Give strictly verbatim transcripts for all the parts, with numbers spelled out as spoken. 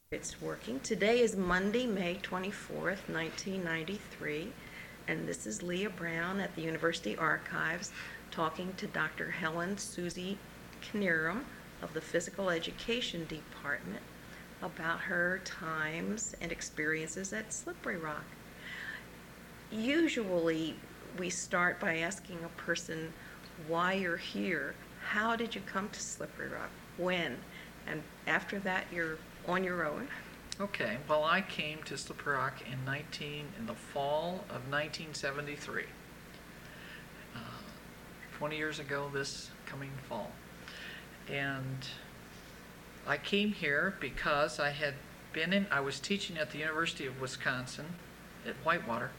It's working. Today is Monday, May twenty-fourth, nineteen ninety-three, and this is Leah Brown at the University Archives talking to Doctor Helen Susie Knierim of the Physical Education Department about her times and experiences at Slippery Rock. Usually, we start by asking a person why you're here. How did you come to Slippery Rock? When? And after that, you're on your own. Okay, well, I came to Slippery Rock in nineteen in the fall of nineteen seventy-three. Uh, Twenty years ago this coming fall, and I came here because I had been in. I was teaching at the University of Wisconsin at Whitewater,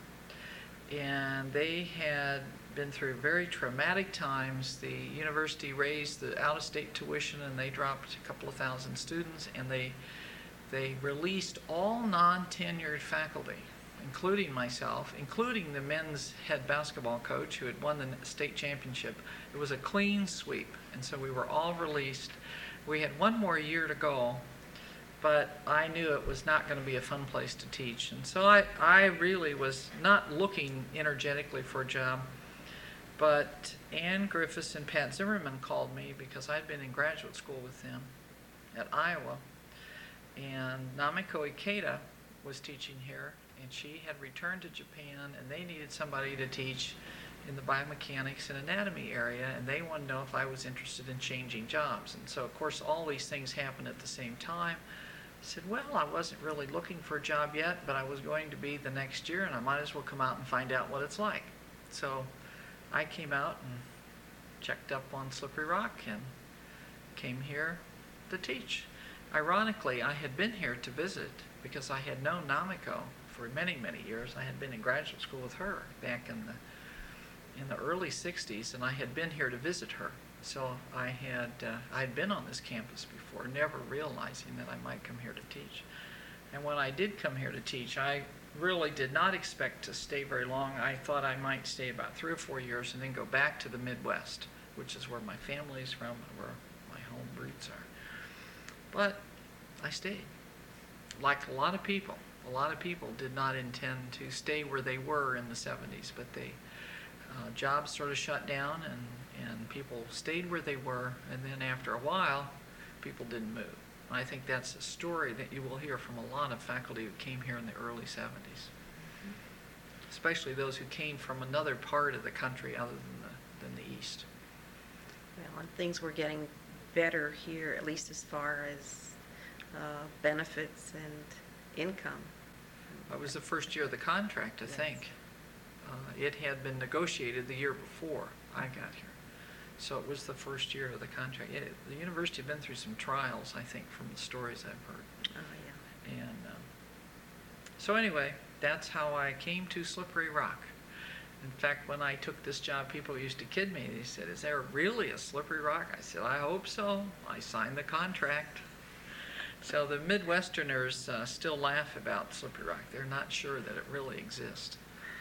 and they had been through very traumatic times. The university raised the out-of-state tuition, and they dropped a couple of thousand students, and they they released all non-tenured faculty, including myself, including the men's head basketball coach who had won the state championship. It was a clean sweep, and so we were all released. We had one more year to go, but I knew it was not going to be a fun place to teach, and so I, I really was not looking energetically for a job. But Ann Griffiths and Pat Zimmerman called me because I'd been in graduate school with them at Iowa. And Namiko Ikeda was teaching here, and she had returned to Japan, and they needed somebody to teach in the biomechanics and anatomy area, and they wanted to know if I was interested in changing jobs. And so, of course, all these things happened at the same time. I said, well, I wasn't really looking for a job yet, but I was going to be the next year, and I might as well come out and find out what it's like. So I came out and checked up on Slippery Rock and came here to teach. Ironically, I had been here to visit because I had known Namiko for many, many years. I had been in graduate school with her back in the in the early sixties, and I had been here to visit her. So I had uh, I had been on this campus before, never realizing that I might come here to teach. And when I did come here to teach, I really did not expect to stay very long. I thought I might stay about three or four years and then go back to the Midwest, which is where my family is from, where my home roots are. But I stayed. Like a lot of people, a lot of people did not intend to stay where they were in the seventies, but they uh, jobs sort of shut down, and, and people stayed where they were, and then after a while, people didn't move. I think that's a story that you will hear from a lot of faculty who came here in the early seventies, especially those who came from another part of the country other than the, than the East. Well, and things were getting better here, at least as far as uh, benefits and income. It was the first year of the contract, I Yes. think. Uh, it had been negotiated the year before I got here. So it was the first year of the contract. It, the university had been through some trials, I think, from the stories I've heard. Oh, yeah. And um, so anyway, that's how I came to Slippery Rock. In fact, when I took this job, people used to kid me. They said, is there really a Slippery Rock? I said, I hope so. I signed the contract. So the Midwesterners uh, still laugh about Slippery Rock. They're not sure that it really exists.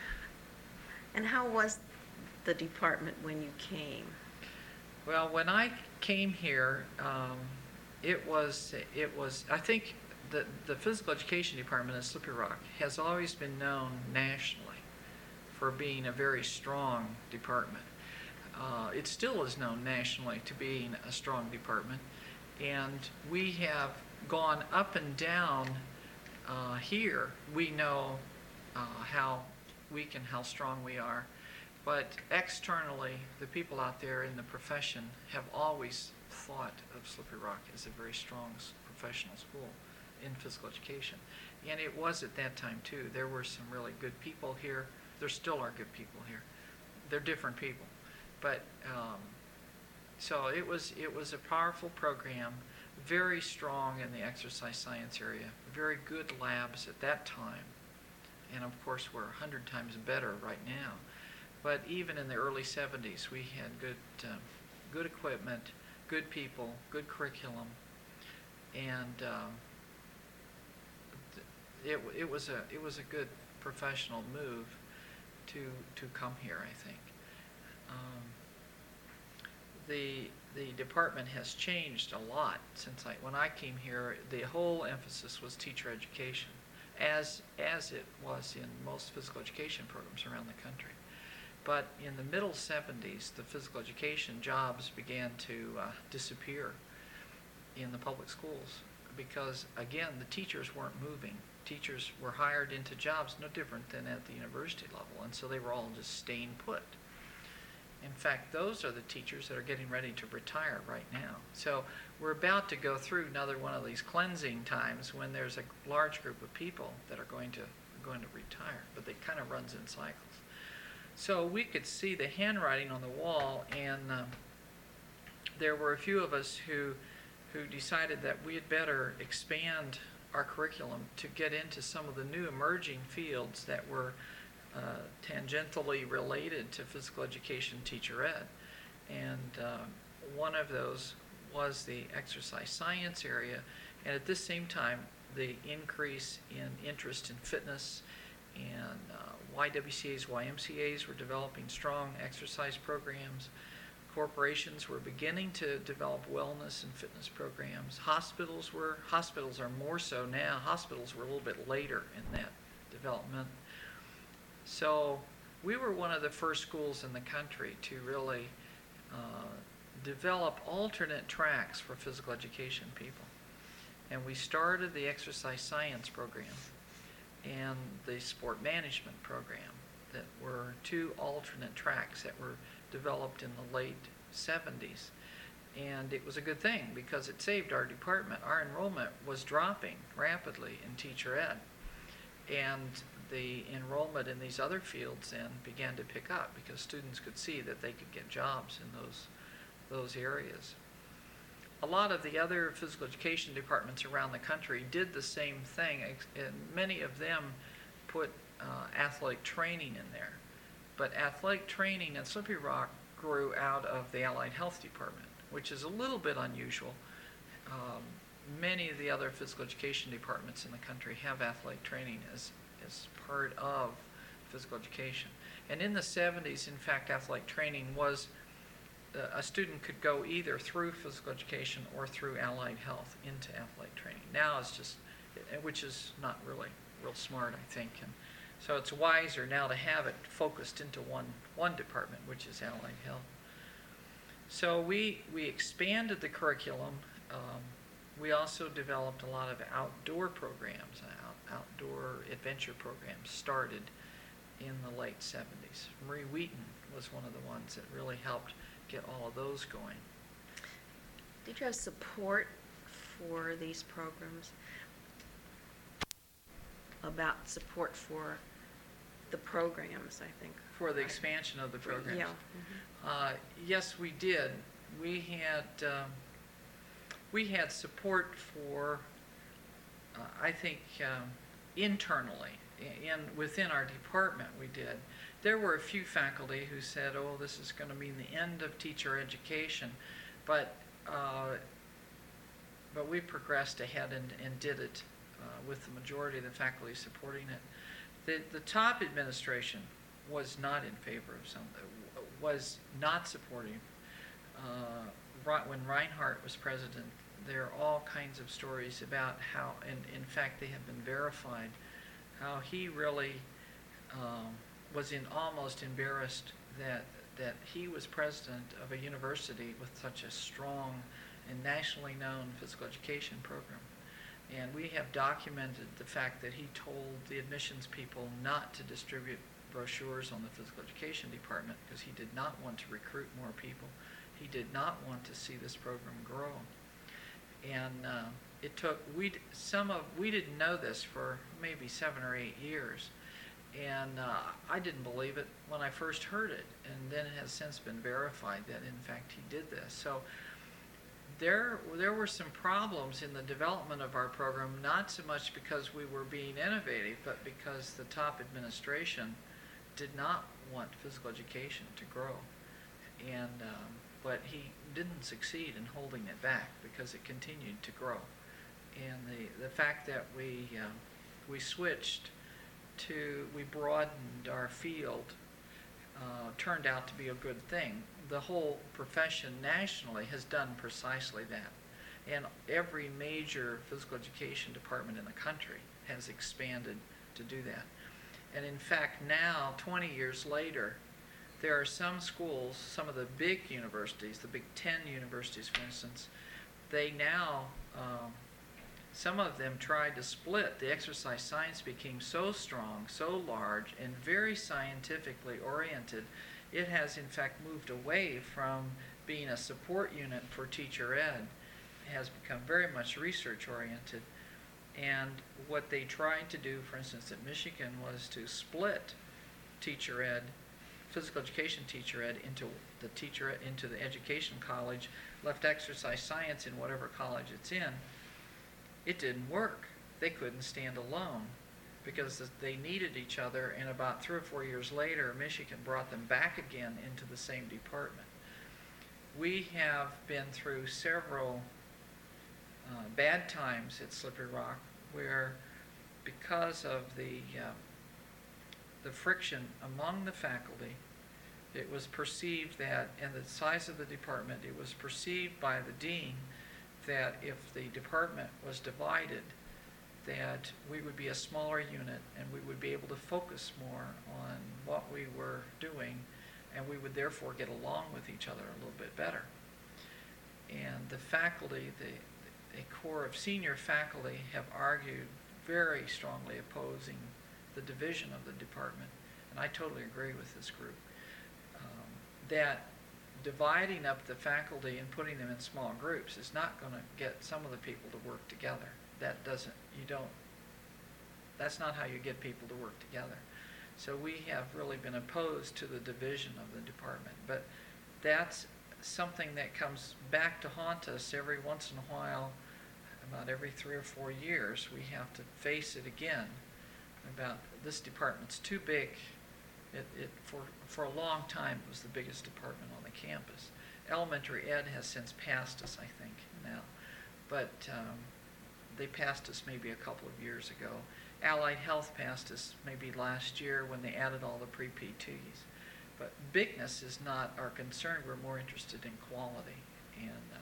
And how was the department when you came? Well, when I came here, um, it was, it was, I think the, the physical education department at Slippery Rock has always been known nationally for being a very strong department. Uh, it still is known nationally to being a strong department, and we have gone up and down uh, here. We know uh, how weak and how strong we are. But externally, the people out there in the profession have always thought of Slippery Rock as a very strong professional school in physical education. And it was at that time, too. There were some really good people here. There still are good people here. They're different people. But um, so it was, it was a powerful program, very strong in the exercise science area, very good labs at that time. And of course, we're a hundred times better right now. But even in the early seventies, we had good, uh, good equipment, good people, good curriculum, and um, it it was a it was a good professional move to to come here, I think. Um, the the department has changed a lot since I, when I came here. The whole emphasis was teacher education, as, as it was in most physical education programs around the country. But in the middle seventies, the physical education jobs began to uh, disappear in the public schools because, again, the teachers weren't moving. Teachers were hired into jobs no different than at the university level, and so they were all just staying put. In fact, those are the teachers that are getting ready to retire right now. So we're about to go through another one of these cleansing times when there's a large group of people that are going to going to retire, but it kind of runs in cycles. So we could see the handwriting on the wall, and um, there were a few of us who who decided that we had better expand our curriculum to get into some of the new emerging fields that were uh, tangentially related to physical education teacher ed. And uh, one of those was the exercise science area, and at this same time the increase in interest in fitness, and uh, Y W C As, Y M C As were developing strong exercise programs. Corporations were beginning to develop wellness and fitness programs. Hospitals were, hospitals are more so now. Hospitals were a little bit later in that development. So we were one of the first schools in the country to really uh, develop alternate tracks for physical education people. And we started the exercise science program and the sport management program, that were two alternate tracks that were developed in the late seventies. And it was a good thing because it saved our department. Our enrollment was dropping rapidly in teacher ed, and the enrollment in these other fields then began to pick up because students could see that they could get jobs in those those areas. A lot of the other physical education departments around the country did the same thing, and many of them put uh, athletic training in there. But athletic training at Slippery Rock grew out of the Allied Health Department, which is a little bit unusual. Um, many of the other physical education departments in the country have athletic training as, as part of physical education. And in the seventies, in fact, athletic training was, uh, a student could go either through physical education or through Allied Health into athletic training. Now it's just, which is not really real smart, I think. And so it's wiser now to have it focused into one, one department, which is Allied Health. So we, we expanded the curriculum. Um, we also developed a lot of outdoor programs, out, outdoor adventure programs started in the late seventies. Marie Wheaton was one of the ones that really helped get all of those going. Did you have support for these programs? About support for the programs, I think. For the expansion of the programs? Yeah. Mm-hmm. Uh, yes, we did. We had um, we had support for, uh, I think, um, internally, in within our department we did. There were a few faculty who said, oh, this is going to mean the end of teacher education, but uh, but we progressed ahead and, and did it uh, with the majority of the faculty supporting it. The, the top administration was not in favor of some, was not supporting. Uh, when Reinhardt was president, there are all kinds of stories about how, and in fact they have been verified, how he really um, was in almost embarrassed that that he was president of a university with such a strong and nationally known physical education program. And we have documented the fact that he told the admissions people not to distribute brochures on the physical education department because he did not want to recruit more people. He did not want to see this program grow. And uh, it took, we some of, we didn't know this for maybe seven or eight years. And uh, I didn't believe it when I first heard it. And then it has since been verified that in fact he did this. So There, there were some problems in the development of our program, not so much because we were being innovative, but because the top administration did not want physical education to grow. And, um, but he didn't succeed in holding it back because it continued to grow. And the, the fact that we, uh, we switched to, we broadened our field uh, turned out to be a good thing. The whole profession nationally has done precisely that. And every major physical education department in the country has expanded to do that. And in fact, now, twenty years later, there are some schools, some of the big universities, the Big Ten universities, for instance, they now, um, some of them tried to split. The exercise science became so strong, so large, and very scientifically oriented, it has in fact moved away from being a support unit for teacher ed. It has become very much research oriented. And what they tried to do, for instance, at Michigan, was to split teacher ed, physical education teacher ed, into the teacher ed, into the education college, left exercise science in whatever college it's in. It didn't work. They couldn't stand alone because they needed each other, and about three or four years later, Michigan brought them back again into the same department. We have been through several uh, bad times at Slippery Rock where, because of the uh, the friction among the faculty, it was perceived that, and the size of the department, it was perceived by the dean that if the department was divided, that we would be a smaller unit and we would be able to focus more on what we were doing, and we would therefore get along with each other a little bit better. And the faculty, the, a core of senior faculty, have argued very strongly opposing the division of the department, and I totally agree with this group, um, that dividing up the faculty and putting them in small groups is not going to get some of the people to work together. That doesn't, you don't, that's not how you get people to work together. So we have really been opposed to the division of the department, but that's something that comes back to haunt us every once in a while. About every three or four years we have to face it again about this department's too big. It, it for for a long time it was the biggest department on the campus. Elementary ed has since passed us, I think, now, but um, they passed us maybe a couple of years ago. Allied Health passed us maybe last year when they added all the pre-P Ts. But bigness is not our concern. We're more interested in quality. And uh,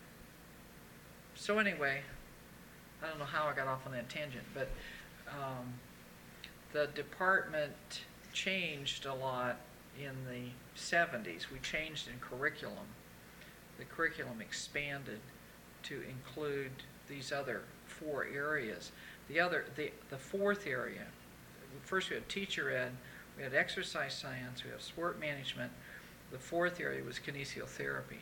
so anyway, I don't know how I got off on that tangent, but um, the department changed a lot in the seventies. We changed in curriculum. The curriculum expanded to include these other four areas. The other, the, the fourth area, first we had teacher ed, we had exercise science, we have sport management. The fourth area was kinesiotherapy.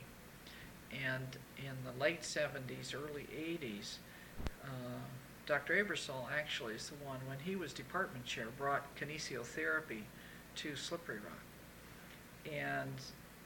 And in the late seventies, early eighties, uh, Doctor Abersol actually is the one, when he was department chair, brought kinesiotherapy to Slippery Rock. And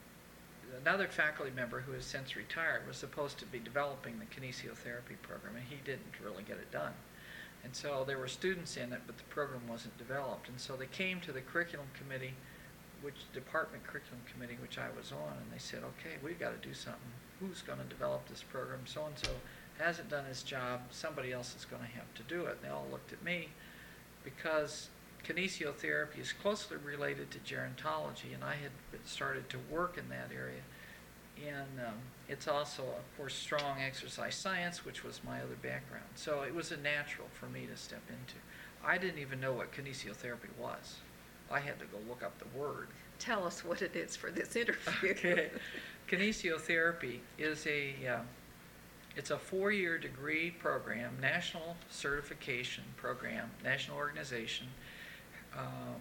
another faculty member who has since retired was supposed to be developing the kinesiotherapy program, and he didn't really get it done. And so there were students in it, but the program wasn't developed. And so they came to the curriculum committee, which department curriculum committee, which I was on, and they said, okay, we've got to do something. Who's going to develop this program? So-and-so hasn't done his job. Somebody else is going to have to do it. And they all looked at me because kinesiotherapy is closely related to gerontology, and I had started to work in that area. And um, it's also, of course, strong exercise science, which was my other background. So it was a natural for me to step into. I didn't even know what kinesiotherapy was. I had to go look up the word. Tell us what it is for this interview. Okay. Kinesiotherapy is a, uh, it's a four-year degree program, national certification program, national organization. Um,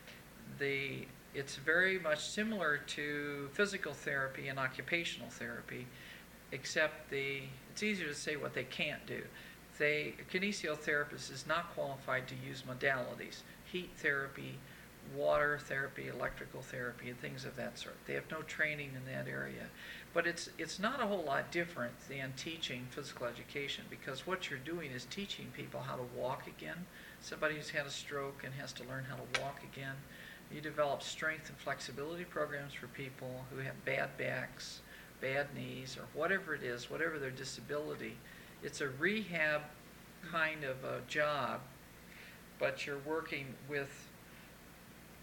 the It's very much similar to physical therapy and occupational therapy, except the it's easier to say what they can't do. They, a kinesiotherapist is not qualified to use modalities, heat therapy, water therapy, electrical therapy, and things of that sort. They have no training in that area. But it's it's not a whole lot different than teaching physical education, because what you're doing is teaching people how to walk again. Somebody who's had a stroke and has to learn how to walk again. You develop strength and flexibility programs for people who have bad backs, bad knees, or whatever it is, whatever their disability. It's a rehab kind of a job, but you're working with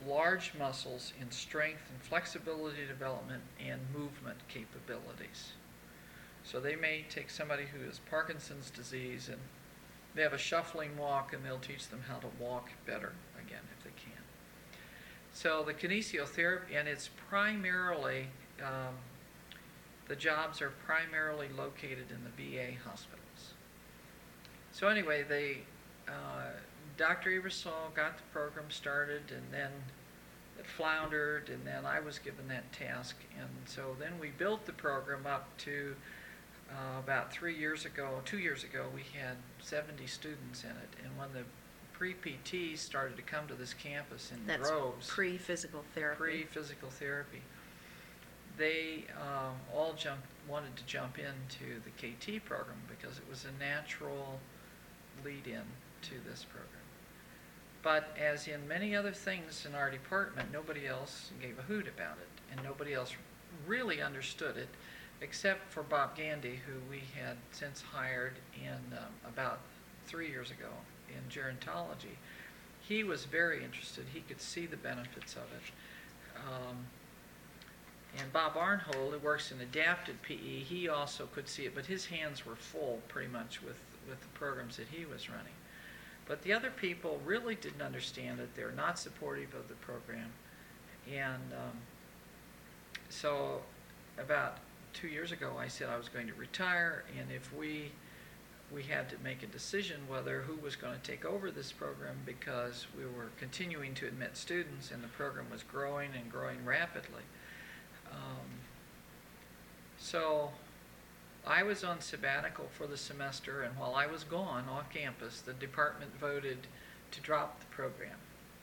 large muscles in strength and flexibility development and movement capabilities. So they may take somebody who has Parkinson's disease and they have a shuffling walk, and they'll teach them how to walk better again if they can. So the kinesiotherapy, and it's primarily, um, the jobs are primarily located in the V A hospitals. So anyway, they, uh, Doctor Ebersol got the program started, and then it floundered, and then I was given that task. And so then we built the program up to uh, about three years ago, two years ago, we had seventy students in it. And when the pre-P Ts started to come to this campus in That's droves, pre-physical therapy. pre-physical therapy, they um, all jumped, wanted to jump into the K T program because it was a natural lead-in to this program. But as in many other things in our department, nobody else gave a hoot about it, and nobody else really understood it, except for Bob Gandy, who we had since hired in um, about three years ago in gerontology. He was very interested. He could see the benefits of it. Um, and Bob Arnhold, who works in adapted P E, he also could see it, but his hands were full pretty much with, with the programs that he was running. But the other people really didn't understand it. They're not supportive of the program. And um, so about two years ago, I said I was going to retire, and if we we had to make a decision whether who was going to take over this program, because we were continuing to admit students and the program was growing and growing rapidly. Um, so I was on sabbatical for the semester, and while I was gone off campus, the department voted to drop the program,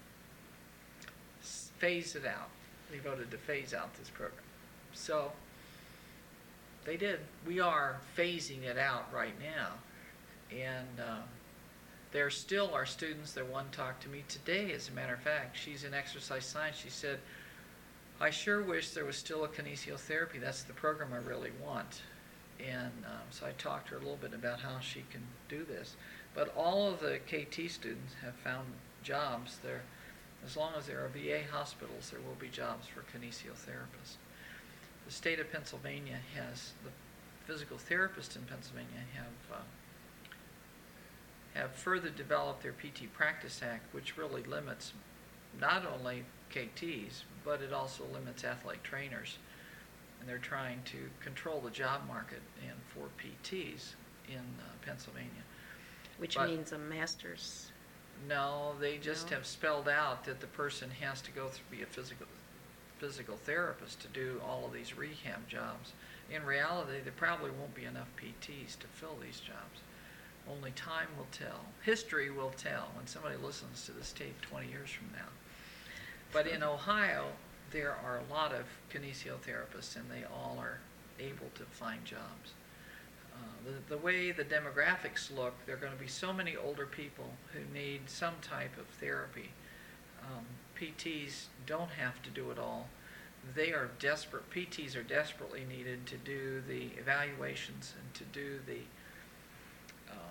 S- phase it out. They voted to phase out this program. So they did. We are phasing it out right now. And uh, there still are students that one talked to me today, as a matter of fact. She's in exercise science. She said, I sure wish there was still a kinesiotherapy. That's the program I really want. And um, so I talked to her a little bit about how she can do this. But all of the K T students have found jobs there. As long as there are V A hospitals, there will be jobs for kinesiotherapists. The state of Pennsylvania has, the physical therapists in Pennsylvania have uh, have further developed their P T Practice Act, which really limits not only K Ts, but it also limits athletic trainers. And they're trying to control the job market and for P Ts in uh, Pennsylvania. Which But means a master's. no, they just No? have spelled out that the person has to go through, be a physical physical therapist to do all of these rehab jobs. In reality, there probably won't be enough P Ts to fill these jobs. Only time will tell. History will tell when somebody listens to this tape twenty years from now. But in Ohio, there are a lot of kinesiotherapists, and they all are able to find jobs. Uh, the, the way the demographics look, there are going to be so many older people who need some type of therapy. Um, P Ts don't have to do it all. They are desperate, P Ts are desperately needed to do the evaluations and to do the um,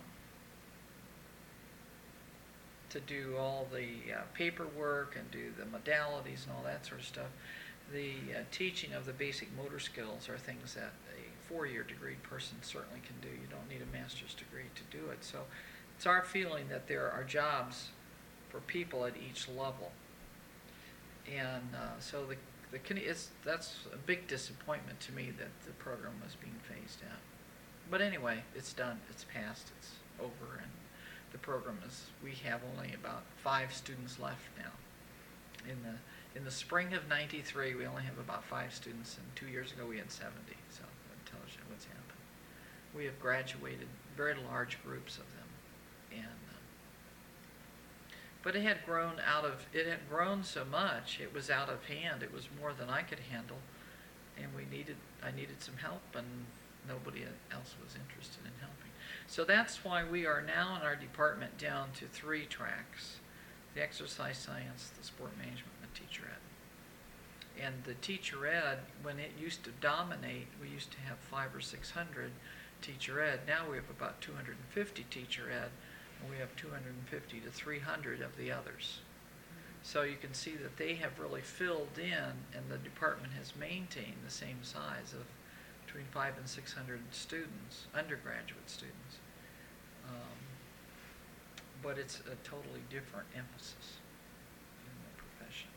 to do all the uh, paperwork and do the modalities and all that sort of stuff. The uh, teaching of the basic motor skills are things that a four-year degree person certainly can do. You don't need a master's degree to do it. So it's our feeling that there are jobs for people at each level. And uh, so the, the it's, that's a big disappointment to me that the program was being phased out. But anyway, it's done, it's passed, it's over, and the program is, we have only about five students left now. In the in the spring of ninety-three, we only have about five students, and two years ago we had seventy, so that tells you what's happened. We have graduated very large groups of them, and um, but it had grown out of, it had grown so much, it was out of hand, it was more than I could handle, and we needed, I needed some help, and nobody else was interested in helping. So that's why we are now in our department down to three tracks: the exercise science, the sport management, and the teacher ed. And the teacher ed, when it used to dominate, we used to have five or six hundred teacher ed. Now we have about two hundred fifty teacher ed, and we have two hundred fifty to three hundred of the others. So you can see that they have really filled in, and the department has maintained the same size of between five and six hundred students, undergraduate students. Um, but it's a totally different emphasis in the profession.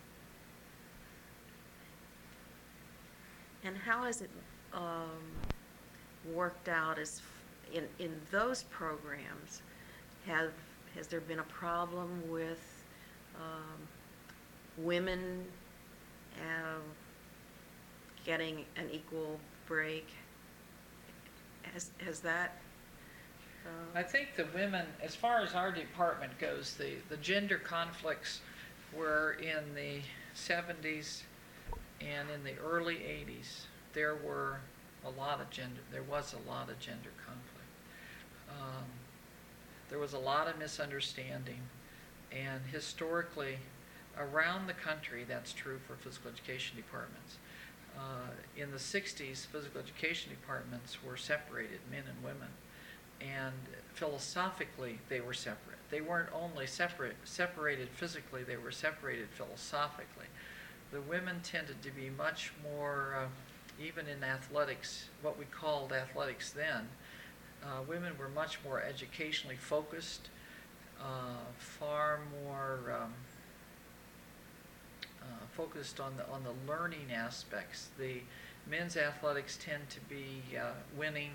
And how has it um, worked out as f- in, in those programs? Have, has there been a problem with um, women uh, getting an equal break? Has, has that? Uh, I think the women, as far as our department goes, the, the gender conflicts were in the seventies and in the early eighties. There were a lot of gender, there was a lot of gender conflict. Um, there was a lot of misunderstanding, and historically, around the country, that's true for physical education departments. Uh, in the sixties, physical education departments were separated, men and women, and philosophically they were separate. They weren't only separate, separated physically, they were separated philosophically. The women tended to be much more, uh, even in athletics, what we called athletics then, uh, women were much more educationally focused, uh, far more um, Uh, focused on the on the learning aspects. The men's athletics tend to be uh, winning,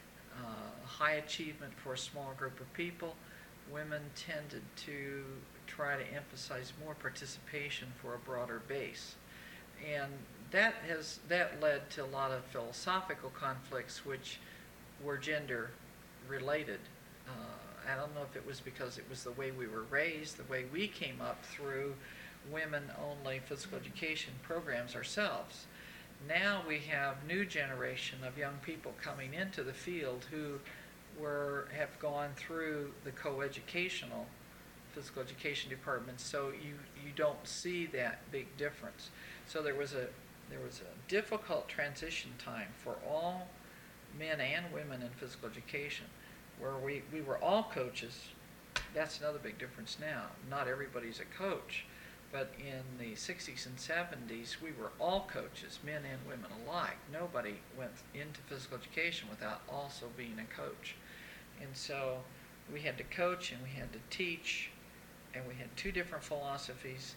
uh, high achievement for a small group of people. Women tended to try to emphasize more participation for a broader base, and that has that led to a lot of philosophical conflicts, which were gender related. Uh, I don't know if it was because it was the way we were raised, the way we came up through women-only physical education programs ourselves. Now we have new generation of young people coming into the field who were have gone through the co-educational physical education departments, so you you don't see that big difference. So there was a there was a difficult transition time for all men and women in physical education, where we, we were all coaches. That's another big difference now. Not everybody's a coach. But in the sixties and seventies, we were all coaches, men and women alike. Nobody went into physical education without also being a coach. And so we had to coach and we had to teach, and we had two different philosophies.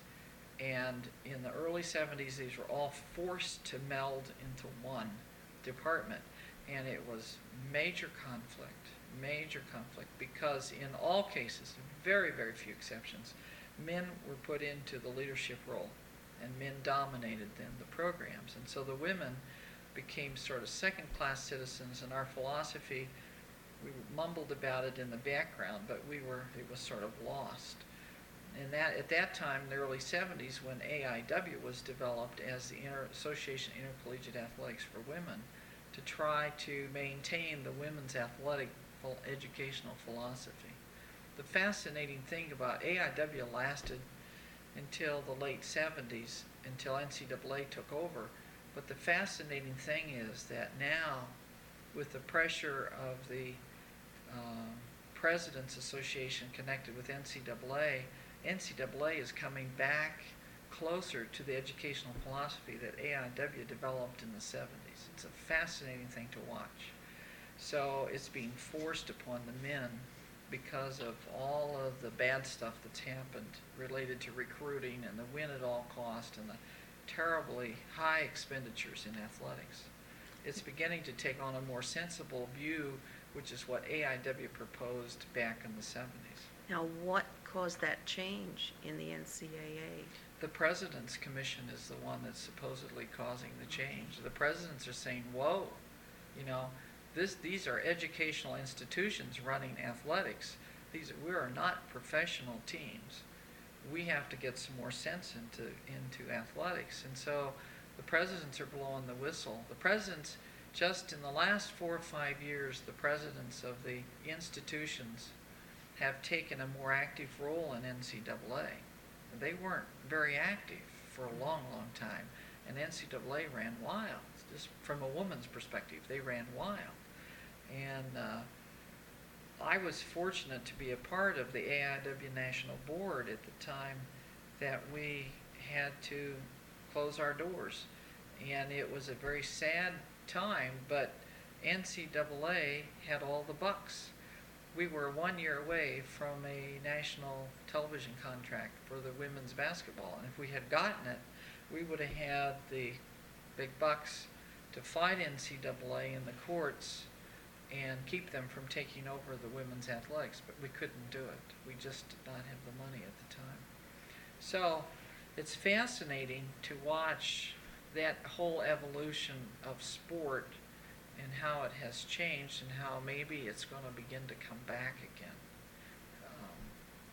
And in the early seventies, these were all forced to meld into one department. And it was major conflict, major conflict, because in all cases, very, very few exceptions, men were put into the leadership role, and men dominated then the programs. And so the women became sort of second-class citizens, and our philosophy, we mumbled about it in the background, but we were, it was sort of lost. And that at that time, in the early seventies, when A I W was developed as the Inter- Association of Intercollegiate Athletics for Women, to try to maintain the women's athletic educational philosophy. The fascinating thing about A I W lasted until the late seventies, until N C double A took over. But the fascinating thing is that now, with the pressure of the uh, President's Association connected with N C double A, N C double A is coming back closer to the educational philosophy that A I W developed in the seventies. It's a fascinating thing to watch. So it's being forced upon the men because of all of the bad stuff that's happened related to recruiting and the win at all cost and the terribly high expenditures in athletics. It's beginning to take on a more sensible view, which is what A I W proposed back in the seventies. Now, what caused that change in the N C A A? The President's Commission is the one that's supposedly causing the change. The presidents are saying, whoa, you know, This, these are educational institutions running athletics. These we are not professional teams. We have to get some more sense into into athletics. And so the presidents are blowing the whistle. The presidents, just in the last four or five years, the presidents of the institutions have taken a more active role in N C double A. They weren't very active for a long, long time. And N C double A ran wild. Just from a woman's perspective, they ran wild. And uh, I was fortunate to be a part of the A I W National Board at the time that we had to close our doors. And it was a very sad time, but N C double A had all the bucks. We were one year away from a national television contract for the women's basketball, and if we had gotten it, we would have had the big bucks to fight N C double A in the courts and keep them from taking over the women's athletics, but we couldn't do it. We just did not have the money at the time. So it's fascinating to watch that whole evolution of sport and how it has changed and how maybe it's going to begin to come back again. Um,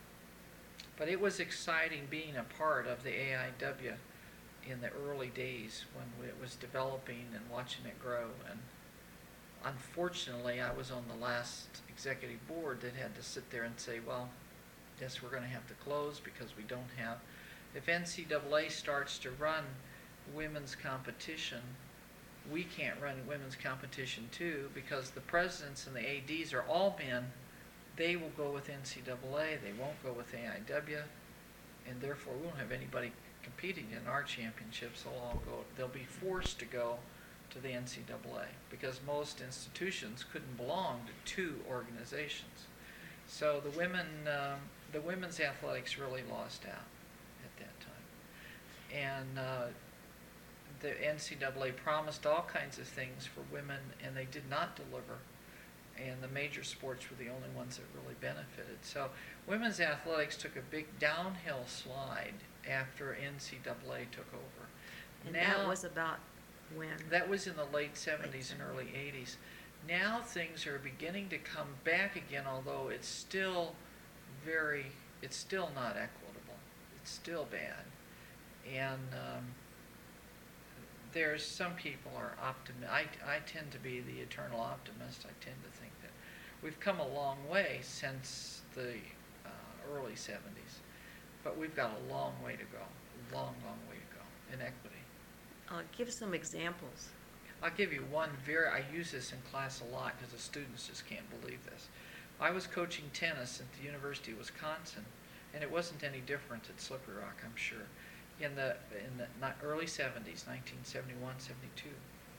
but it was exciting being a part of the A I W in the early days when it was developing and watching it grow. And unfortunately, I was on the last executive board that had to sit there and say, well, yes, we're going to have to close because we don't have, if N C double A starts to run women's competition, we can't run women's competition too, because the presidents and the A Ds are all men. They will go with N C double A, they won't go with A I W, and therefore we won't have anybody competing in our championships. They'll all go, they'll be forced to go to the N C double A because most institutions couldn't belong to two organizations. So the women, um, the women's athletics really lost out at that time. And uh, the N C double A promised all kinds of things for women, and they did not deliver. And the major sports were the only ones that really benefited. So women's athletics took a big downhill slide after N C double A took over. And now, that was about when? That was in the late seventies and early eighties. Now things are beginning to come back again, although it's still very, it's still not equitable. It's still bad. And um, there's some people are optimistic. I, I tend to be the eternal optimist. I tend to think that we've come a long way since the uh, early seventies, but we've got a long way to go, long, long way to go in equity. Uh, give some examples. I'll give you one very, I use this in class a lot because the students just can't believe this. I was coaching tennis at the University of Wisconsin, and it wasn't any different at Slippery Rock, I'm sure. In the in the early seventies, nineteen seventy-one, seventy-two,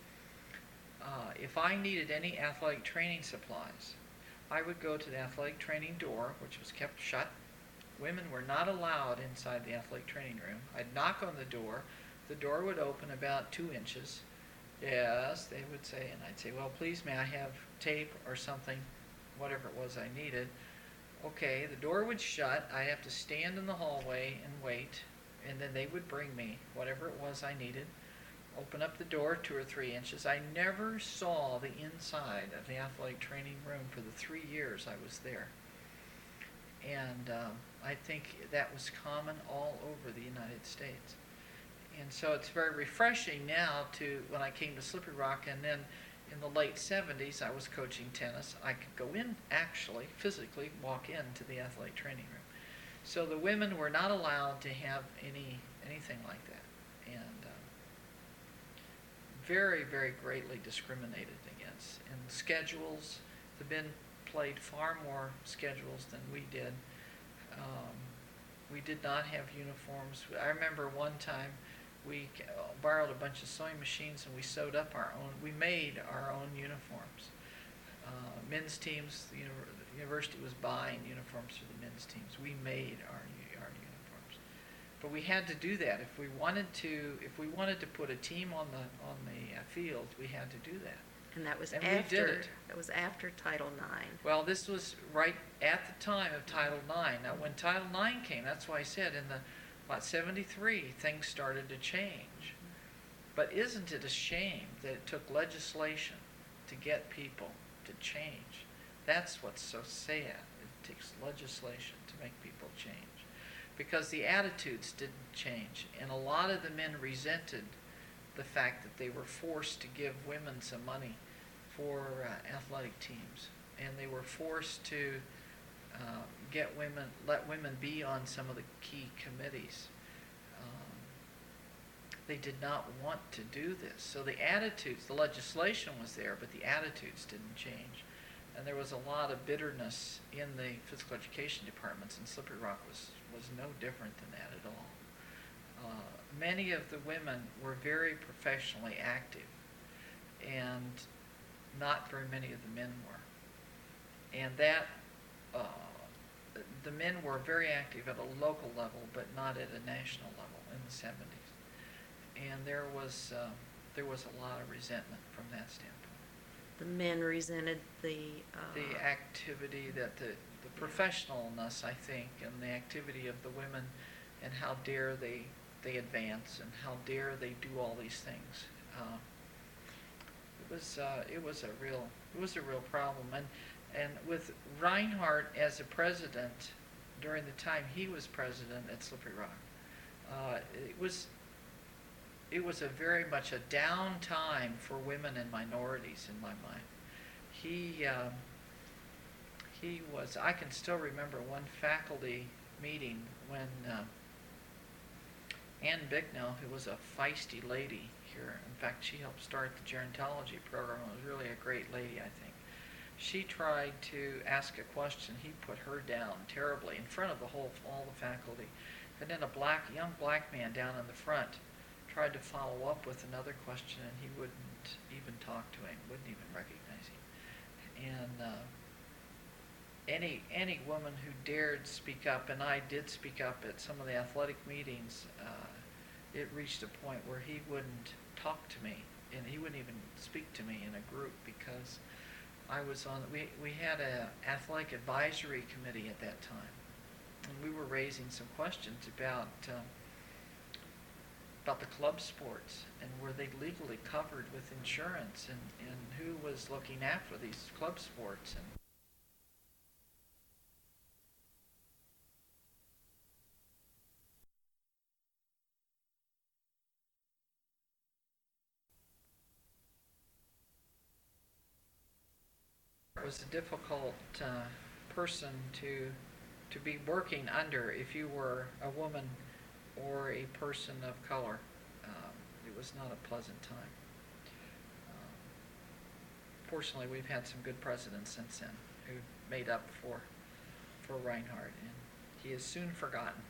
uh, if I needed any athletic training supplies, I would go to the athletic training door, which was kept shut. Women were not allowed inside the athletic training room. I'd knock on the door. The door would open about two inches. Yes, they would say, and I'd say, well, please, may I have tape or something, whatever it was I needed. Okay, the door would shut. I'd have to stand in the hallway and wait. And then they would bring me whatever it was I needed, open up the door two or three inches. I never saw the inside of the athletic training room for the three years I was there. And um, I think that was common all over the United States. And so it's very refreshing now to, when I came to Slippery Rock, and then in the late seventies I was coaching tennis, I could go in, actually, physically walk into the athletic training room. So the women were not allowed to have any anything like that, and um, very, very greatly discriminated against. And schedules, the men played far more schedules than we did. Um, we did not have uniforms. I remember one time we borrowed a bunch of sewing machines and we sewed up our own. We made our own uniforms. Uh, men's teams, the uni- university was buying uniforms for the men's teams. We made our our uniforms, but we had to do that if we wanted to. If we wanted to put a team on the on the uh, field, we had to do that. And that was And we after. did it. That was after Title nine. Well, this was right at the time of Title nine. Now, when Title nine came, that's why I said in the about seventy-three things started to change. But isn't it a shame that it took legislation to get people to change? That's what's so sad. It takes legislation to make people change. Because the attitudes didn't change. And a lot of the men resented the fact that they were forced to give women some money for uh, athletic teams. And they were forced to uh, get women, let women be on some of the key committees. Um, they did not want to do this. So the attitudes, the legislation was there, but the attitudes didn't change. And there was a lot of bitterness in the physical education departments, and Slippery Rock was, was no different than that at all. uh, many of the women were very professionally active, and not very many of the men were. And that, uh, the men were very active at a local level, but not at a national level in the seventies. And there was, uh, there was a lot of resentment from that standpoint. The men resented the, uh, The activity that the, the professionalness, I think, and the activity of the women, and how dare they, they advance, and how dare they do all these things. Uh, it was, uh, it was a real, it was a real problem. And, and with Reinhardt as a president, during the time he was president at Slippery Rock, uh, it was, it was a very much a down time for women and minorities in my mind. He, um, he was, I can still remember one faculty meeting when uh, Ann Bicknell, who was a feisty lady here, in fact, she helped start the gerontology program, was really a great lady, I think. She tried to ask a question. He put her down terribly in front of the whole, all the faculty. And then a black, young black man down in the front tried to follow up with another question, and he wouldn't even talk to him, wouldn't even recognize him. And uh, any any woman who dared speak up, and I did speak up at some of the athletic meetings, uh, it reached a point where he wouldn't talk to me, and he wouldn't even speak to me in a group, because I was on, we, we had a athletic advisory committee at that time, and we were raising some questions about uh, about the club sports, and were they legally covered with insurance, and, and who was looking after these club sports. And it was a difficult uh, person to to be working under if you were a woman or a person of color. Um, it was not a pleasant time. Um, fortunately, we've had some good presidents since then who made up for for Reinhardt, and he is soon forgotten.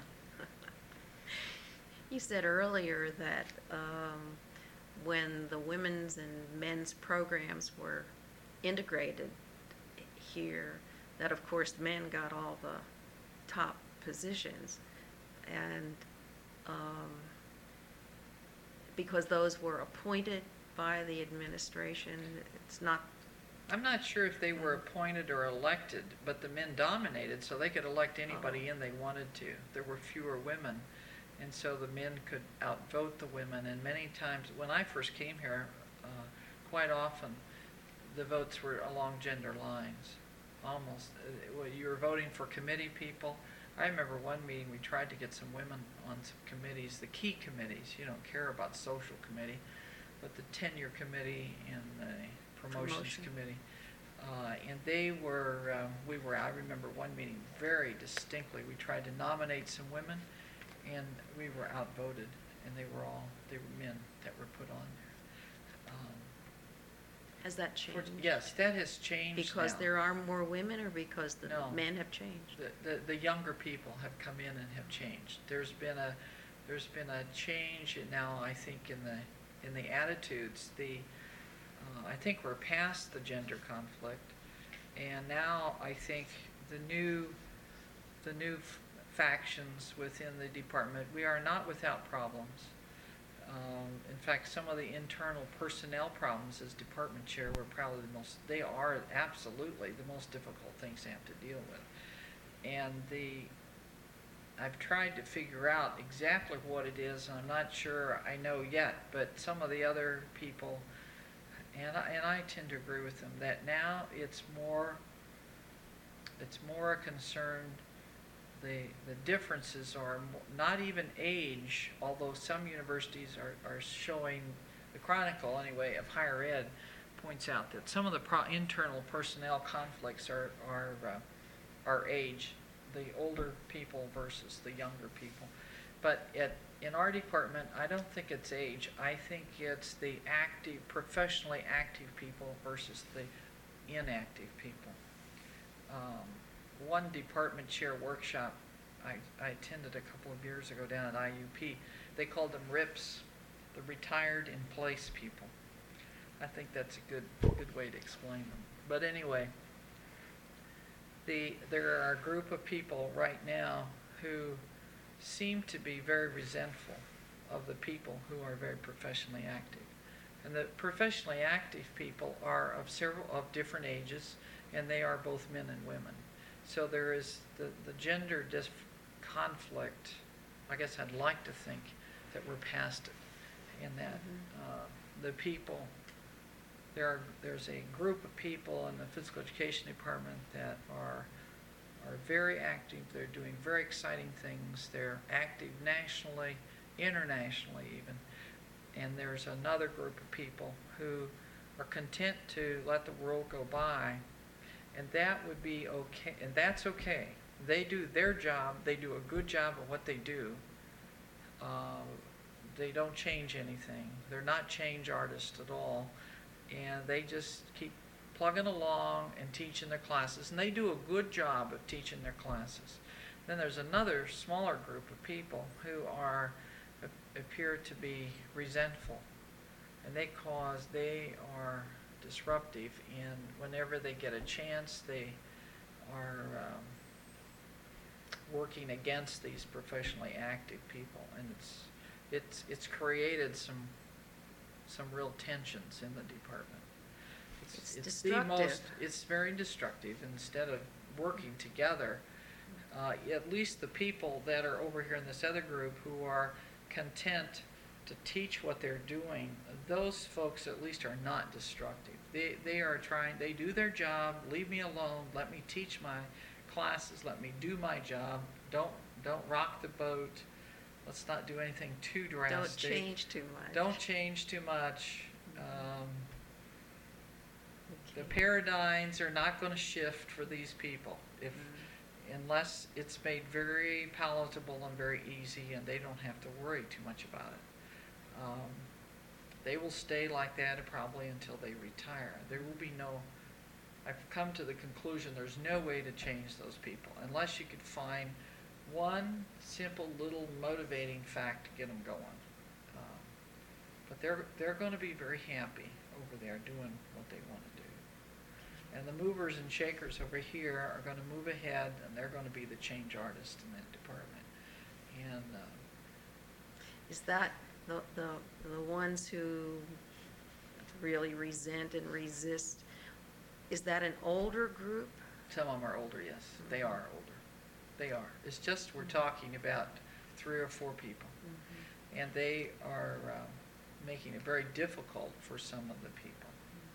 You said earlier that um, when the women's and men's programs were integrated here, that of course men got all the top positions, and um, because those were appointed by the administration, it's not. I'm not sure if they were appointed or elected, but the men dominated, so they could elect anybody Oh. in they wanted to. There were fewer women, and so the men could outvote the women. And many times, when I first came here, uh, quite often, the votes were along gender lines, almost. Uh, you were voting for committee people. I remember one meeting we tried to get some women on some committees, the key committees. You don't care about social committee, but the tenure committee and the promotions Promotion. committee. Uh, and they were, um, we were, I remember one meeting very distinctly. We tried to nominate some women, and we were outvoted, and they were all, they were men that were put on there. Um, Has that for- changed? yes, that has changed Because now. there are more women, or because the No. men have changed? The, the, the younger people have come in and have changed. There's been a, there's been a change now, I think, in the, in the attitudes. The, uh, I think we're past the gender conflict, and now I think the new, the new f- factions within the department, we are not without problems. Um, in fact, some of the internal personnel problems as department chair were probably the most, they are absolutely the most difficult things to have to deal with. And the, I've tried to figure out exactly what it is, and I'm not sure I know yet, but some of the other people, and I, and I tend to agree with them, that now it's more, it's more a concern. The, the differences are mo- not even age, although some universities are, are showing, the Chronicle anyway of higher ed points out that some of the pro- internal personnel conflicts are, are, uh, are age, the older people versus the younger people. But at, in our department, I don't think it's age. I think it's the active, professionally active people versus the inactive people. Um, one department chair workshop I, I attended a couple of years ago down at I U P. They called them R I Ps, the Retired in Place People. I think that's a good good way to explain them. But anyway, the there are a group of people right now who seem to be very resentful of the people who are very professionally active. And the professionally active people are of several of different ages, and they are both men and women. So there is the, the gender dis- conflict. I guess I'd like to think that we're past it, in that Mm-hmm. uh, the people, there are there's a group of people in the physical education department that are are very active. They're doing very exciting things. They're active nationally, internationally even. And there's another group of people who are content to let the world go by, and that would be okay, and that's okay. They do their job. They do a good job of what they do. Uh, they don't change anything. They're not change artists at all, and they just keep plugging along and teaching their classes, and they do a good job of teaching their classes. Then there's another smaller group of people who are appear to be resentful, and they cause they are disruptive, and whenever they get a chance they are um, working against these professionally active people, and it's it's it's created some some real tensions in the department. It's it's the destructive. most it's very destructive. Instead of working together, uh, at least the people that are over here in this other group who are content to teach what they're doing, those folks at least are not destructive. They they are trying, they do their job, leave me alone, let me teach my classes, let me do my job, don't don't rock the boat, let's not do anything too drastic. Don't change too much. Don't change too much. Um, the Okay. paradigms are not going to shift for these people if Mm. unless it's made very palatable and very easy, and they don't have to worry too much about it. Um, they will stay like that probably until they retire. There will be no, I've come to the conclusion there's no way to change those people unless you could find one simple little motivating fact to get them going. Um, but they're, they're going to be very happy over there doing what they want to do. And the movers and shakers over here are going to move ahead, and they're going to be the change artists in that department. And uh, Is that the, the, the ones who really resent and resist, is that an older group? some of them are older, yes. They are older. They are. It's just we're talking about three or four people. Mm-hmm. And they are uh, making it very difficult for some of the people.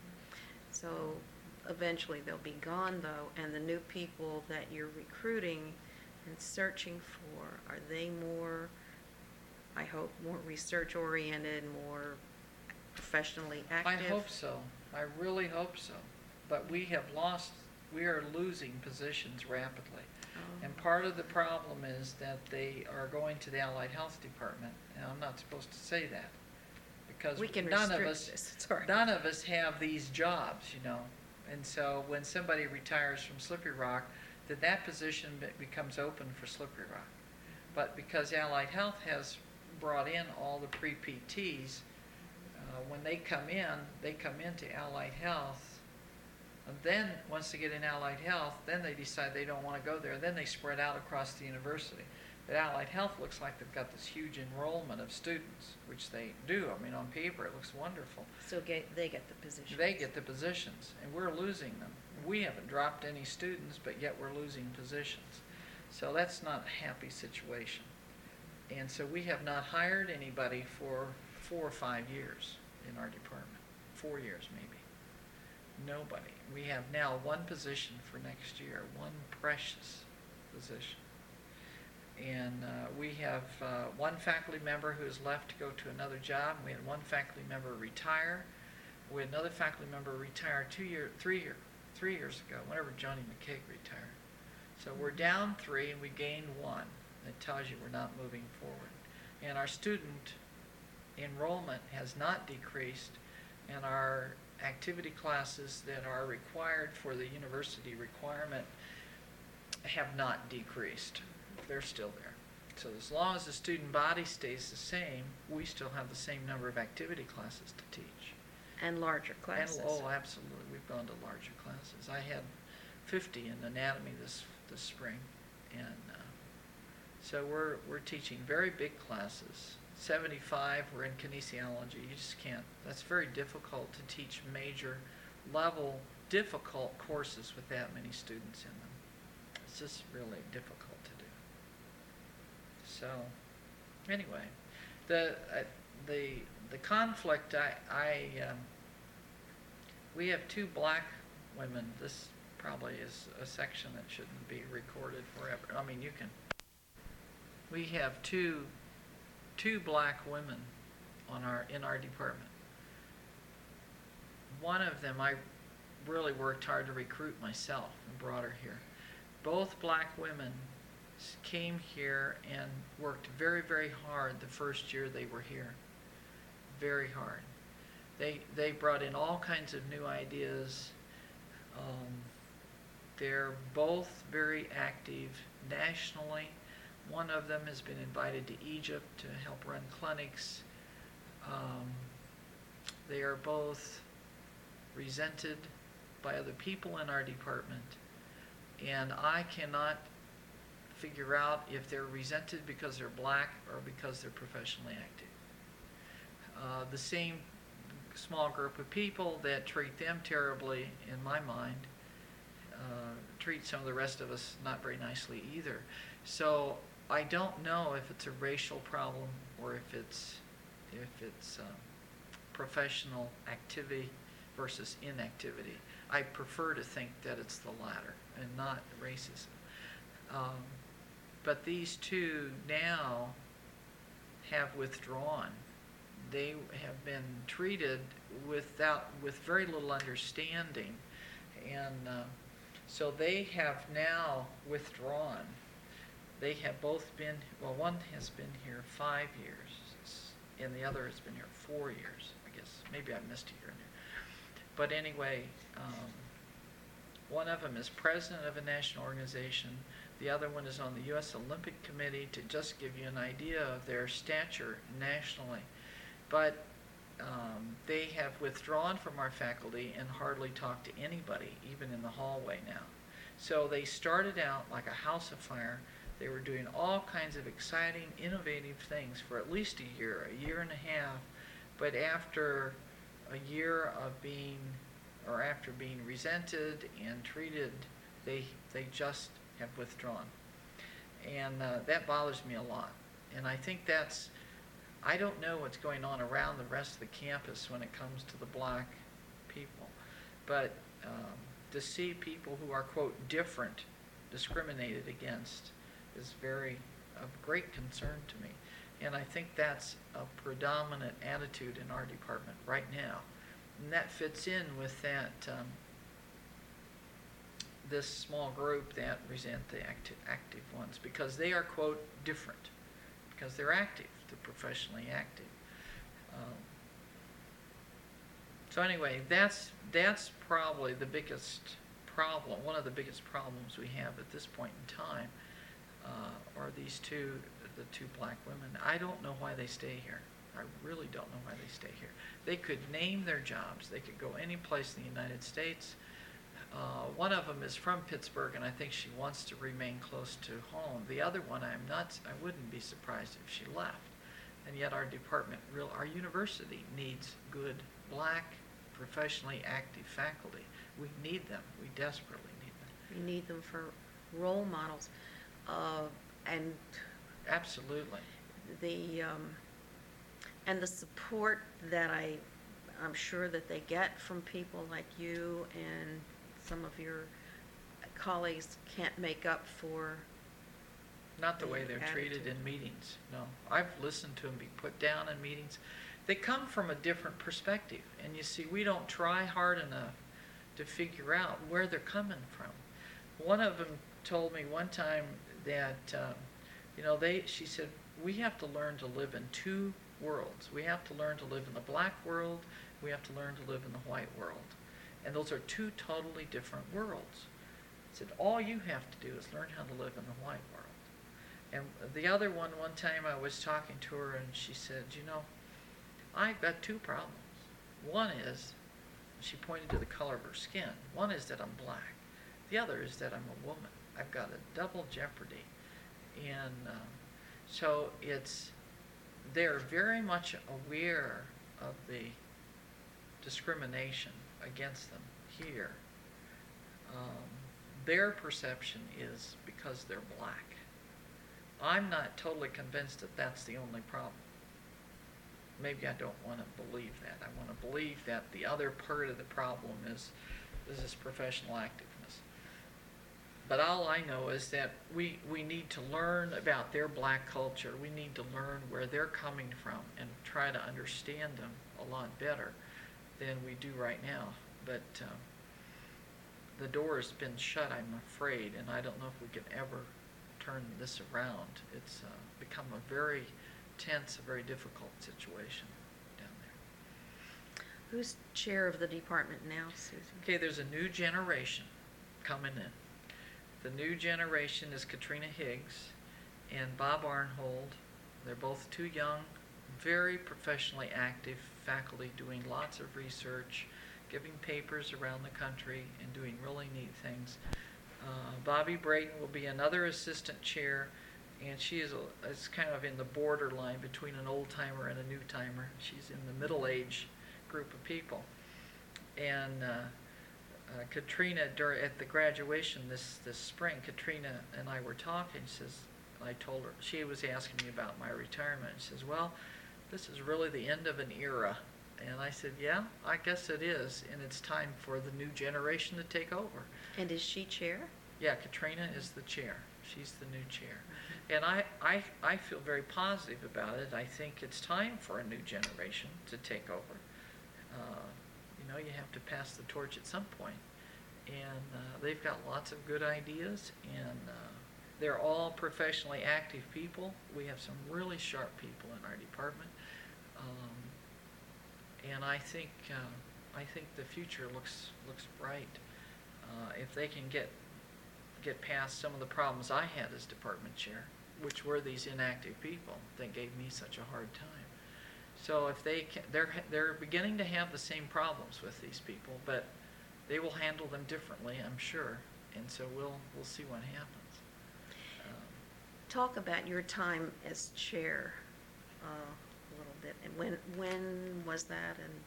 So eventually they'll be gone though, and the new people that you're recruiting and searching for, are they more, I hope, more research oriented, more professionally I active? hope so. I really hope so. But we have lost, we are losing positions rapidly. Oh. And part of the problem is that they are going to the Allied Health Department. And I'm not supposed to say that, because We can none of restrict us, this. It's all right. none of us have these jobs, you know. And so when somebody retires from Slippery Rock, then that position be- becomes open for Slippery Rock. But because Allied Health has brought in all the pre-P Ts, uh, when they come in, they come into Allied Health. And then, once they get in Allied Health, then they decide they don't want to go there. Then they spread out across the university. But Allied Health looks like they've got this huge enrollment of students, which they do. I mean, on paper, it looks wonderful. So get, they get the position. They get the positions, and we're losing them. We haven't dropped any students, but yet we're losing positions. So that's not a happy situation. And so we have not hired anybody for four or five years in our department. Four years, maybe. Nobody. We have now one position for next year, one precious position. And uh, we have uh, one faculty member who has left to go to another job. We had one faculty member retire. We had another faculty member retire two year, three year, three years ago, whenever Johnny McCaig retired. So we're down three and we gained one. That tells you we're not moving forward. And our student enrollment has not decreased, and our activity classes that are required for the university requirement have not decreased. they're still there. So as long as the student body stays the same, we still have the same number of activity classes to teach. And larger classes. And, oh, absolutely. We've gone to larger classes. I had fifty in anatomy this this spring, and uh, so we're we're teaching very big classes. seventy-five. We're in kinesiology. You just can't. That's very difficult to teach major level difficult courses with that many students in them. It's just really difficult to do. So, anyway, the uh, the the conflict. I I um, we have two black women. This probably is a section that shouldn't be recorded forever. I mean, you can. We have two two black women on our in our department. One of them I really worked hard to recruit myself and brought her here. Both black women came here and worked very, very hard the first year they were here. Very hard. They they brought in all kinds of new ideas. Um, they're both very active nationally. One of them has been invited to Egypt to help run clinics. Um, they are both resented by other people in our department, and I cannot figure out if they're resented because they're black or because they're professionally active. Uh, the same small group of people that treat them terribly, in my mind, uh, treat some of the rest of us not very nicely either. So I don't know if it's a racial problem or if it's if it's um, professional activity versus inactivity. I prefer to think that it's the latter and not racism. Um, but these two now have withdrawn. They have been treated without with very little understanding, and uh, so they have now withdrawn. They have both been, well, one has been here five years, and the other has been here four years, I guess. Maybe I missed a year in there. But anyway, um, one of them is president of a national organization. The other one is on the U S Olympic Committee, to just give you an idea of their stature nationally. But um, they have withdrawn from our faculty and hardly talk to anybody, even in the hallway now. So they started out like a house of fire. They were doing all kinds of exciting, innovative things for at least a year, a year and a half. But after a year of being, or after being resented and treated, they they just have withdrawn. And uh, that bothers me a lot. And I think that's, I don't know what's going on around the rest of the campus when it comes to the black people. But um, to see people who are, quote, different, discriminated against, is very of great concern to me. And I think that's a predominant attitude in our department right now. And that fits in with that, um, this small group that resent the active, active ones, because they are, quote, different, because they're active, they're professionally active. Um, so anyway, that's that's probably the biggest problem, one of the biggest problems we have at this point in time, uh, are these two, the two black women. I don't know why they stay here. I really don't know why they stay here. They could name their jobs. They could go any place in the United States. Uh, one of them is from Pittsburgh, and I think she wants to remain close to home. The other one, I'm not, I wouldn't be surprised if she left. And yet our department, real, our university needs good black, professionally active faculty. We need them. We desperately need them. You need them for role models. Uh, and Absolutely. the um, and the support that I, I'm sure that they get from people like you and some of your colleagues can't make up for. Not the the way they're treated attitude. in meetings, no. I've listened to them be put down in meetings. They come from a different perspective, and you see, we don't try hard enough to figure out where they're coming from. One of them told me one time that, um, you know, they, she said, we have to learn to live in two worlds. We have to learn to live in the black world, we have to learn to live in the white world. And those are two totally different worlds. I said, all you have to do is learn how to live in the white world. And the other one, one time I was talking to her and she said, you know, I've got two problems. One is, she pointed to the color of her skin. One is that I'm black. The other is that I'm a woman. I've got a double jeopardy. And um, so it's, they're very much aware of the discrimination against them here. Um, their perception is because they're black. I'm not totally convinced that that's the only problem. Maybe I don't want to believe that. I want to believe that the other part of the problem is, is this professional activeness. But all I know is that we, we need to learn about their black culture. We need to learn where they're coming from and try to understand them a lot better than we do right now. But um, the door has been shut, I'm afraid, and I don't know if we can ever turn this around. It's uh, become a very tense, a very difficult situation down there. Who's chair of the department now, Susan? Okay, there's a new generation coming in. The new generation is Katrina Higgs and Bob Arnhold. They're both too young, very professionally active faculty doing lots of research, giving papers around the country and doing really neat things. Uh, Bobby Braden will be another assistant chair, and she is, a, is kind of in the borderline between an old-timer and a new-timer. She's in the middle-age group of people. And uh, uh, Katrina, during, at the graduation this, this spring, Katrina and I were talking. She says, I told her, she was asking me about my retirement. She says, well, this is really the end of an era. And I said, yeah, I guess it is, and it's time for the new generation to take over. And is she chair? Yeah, Katrina is the chair. She's the new chair. Mm-hmm. And I, I, I feel very positive about it. I think it's time for a new generation to take over. Uh, you know, you have to pass the torch at some point. And uh, they've got lots of good ideas, and uh, they're all professionally active people. We have some really sharp people in our department. Um, And I think uh, I think the future looks looks bright uh, if they can get get past some of the problems I had as department chair, which were these inactive people that gave me such a hard time. So if they can, they're they're beginning to have the same problems with these people, but they will handle them differently, I'm sure. And so we'll we'll see what happens. Um, Talk about your time as chair. Uh, a little bit, and when when was that? And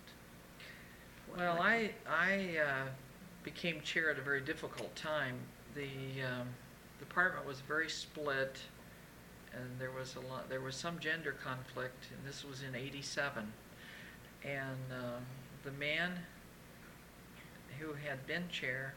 what, well, what? I I uh, became chair at a very difficult time. The um, department was very split, and there was a lot. There was some gender conflict, and this was in eighty-seven. And um, the man who had been chair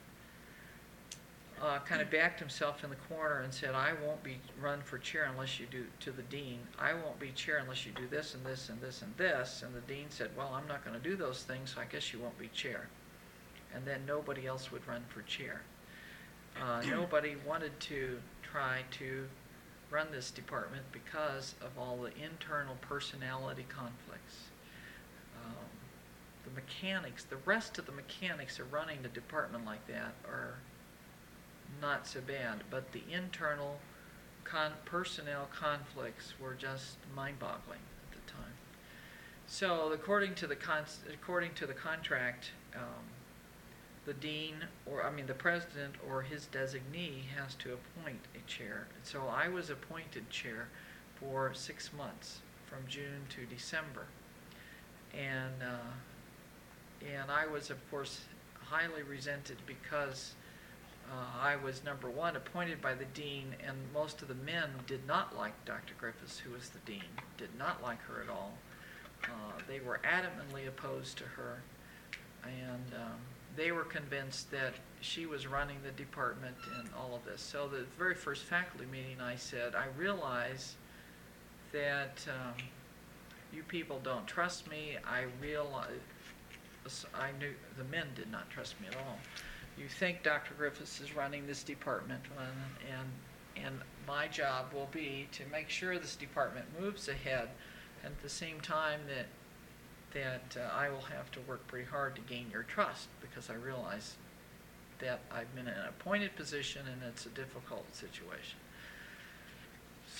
Uh, kind of backed himself in the corner and said, I won't be run for chair unless you do, to the dean, I won't be chair unless you do this and this and this and this. And the dean said, well, I'm not going to do those things, so I guess you won't be chair. And then nobody else would run for chair. Uh, nobody wanted to try to run this department because of all the internal personality conflicts. Um, the mechanics, the rest of the mechanics of running the department like that are not so bad, but the internal con- personnel conflicts were just mind-boggling at the time. So, according to the con- according to the contract, um, the dean, or I mean the president or his designee, has to appoint a chair. So I was appointed chair for six months, from June to December, and uh, and I was, of course, highly resented because Uh, I was, number one, appointed by the dean, and most of the men did not like Doctor Griffiths, who was the dean, did not like her at all. Uh, they were adamantly opposed to her, and um, they were convinced that she was running the department and all of this. So the very first faculty meeting, I said, I realize that um, you people don't trust me. I realize, I knew the men did not trust me at all. You think Doctor Griffiths is running this department, and and my job will be to make sure this department moves ahead, and at the same time that that uh, I will have to work pretty hard to gain your trust, because I realize that I've been in an appointed position and it's a difficult situation.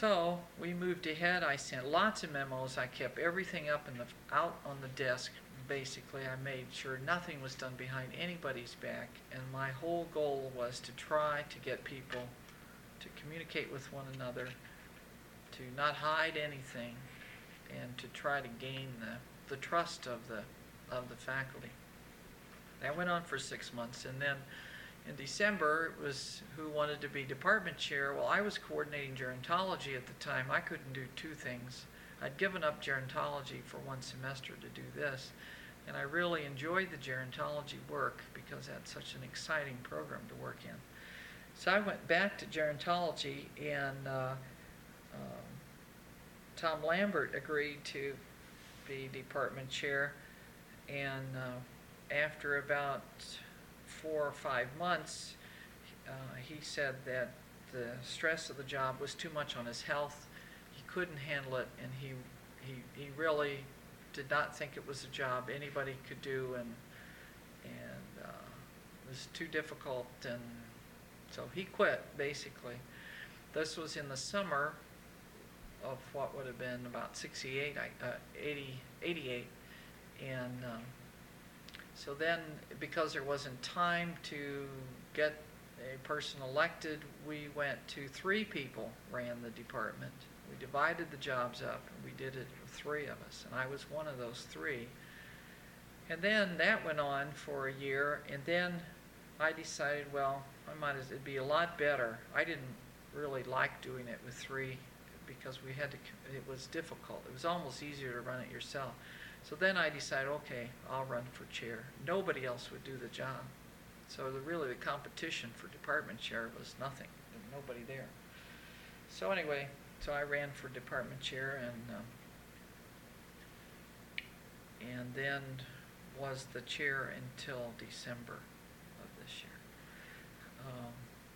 So we moved ahead. I sent lots of memos. I kept everything up in the out on the desk. Basically, I made sure nothing was done behind anybody's back, and my whole goal was to try to get people to communicate with one another, to not hide anything, and to try to gain the, the trust of the of the faculty. That went on for six months, and then in December, it was who wanted to be department chair. Well, I was coordinating gerontology at the time. I couldn't do two things. I'd given up gerontology for one semester to do this, and I really enjoyed the gerontology work because that's such an exciting program to work in. So I went back to gerontology, and uh, um, Tom Lambert agreed to be department chair, and uh, after about four or five months, uh, he said that the stress of the job was too much on his health. He couldn't handle it, and he he he really did not think it was a job anybody could do, and and uh, it was too difficult, and so he quit basically. This was in the summer of what would have been about sixty-eight, uh, eighty, eighty-eight, and um, so then, because there wasn't time to get a person elected, we went to three people ran the department. We divided the jobs up, and we did it with three of us, and I was one of those three. And then that went on for a year, and then I decided, well, I might as it'd be a lot better. I didn't really like doing it with three because we had to. It was difficult. It was almost easier to run it yourself. So then I decided, okay, I'll run for chair. Nobody else would do the job. So the, really the competition for department chair was nothing. There was nobody there. So anyway, so I ran for department chair, and um, and then was the chair until December of this year. Um,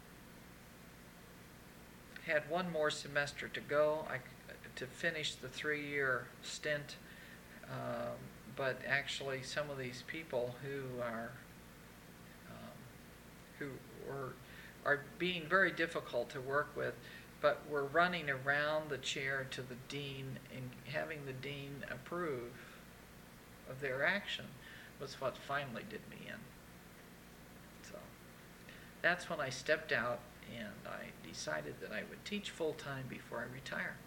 had one more semester to go I, to finish the three-year stint. Um, but actually, some of these people who are um, who were are being very difficult to work with, but were running around the chair to the dean and having the dean approve of their action was what finally did me in. So that's when I stepped out, and I decided that I would teach full time before I retire.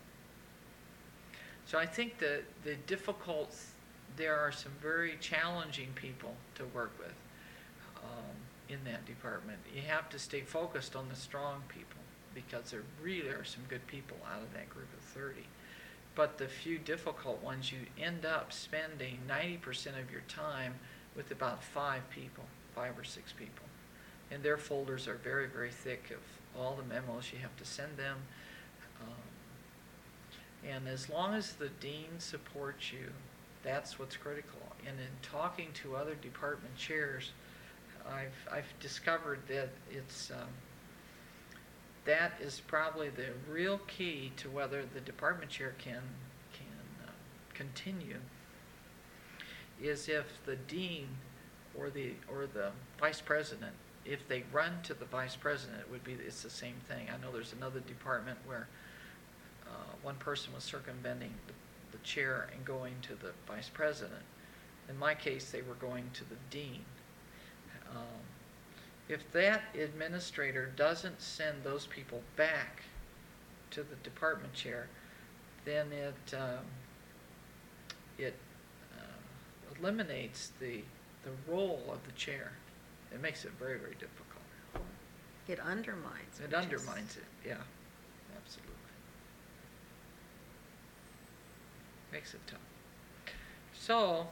So I think that the difficult, there are some very challenging people to work with um, in that department. You have to stay focused on the strong people because there really are some good people out of that group of thirty. But the few difficult ones, you end up spending ninety percent of your time with about five people, five or six people. And their folders are very, very thick of all the memos you have to send them. Um, And as long as the dean supports you, that's what's critical. And in talking to other department chairs, I've I've discovered that it's um, that is probably the real key to whether the department chair can can uh, continue. Is if the dean or the or the vice president, if they run to the vice president, it would be it's the same thing. I know there's another department where Uh, one person was circumventing the, the chair and going to the vice president. In my case, they were going to the dean. Um, if that administrator doesn't send those people back to the department chair, then it um, it uh, eliminates the the role of the chair. It makes it very, very difficult. It undermines. It which is- undermines it. Yeah, absolutely. Makes it tough. So,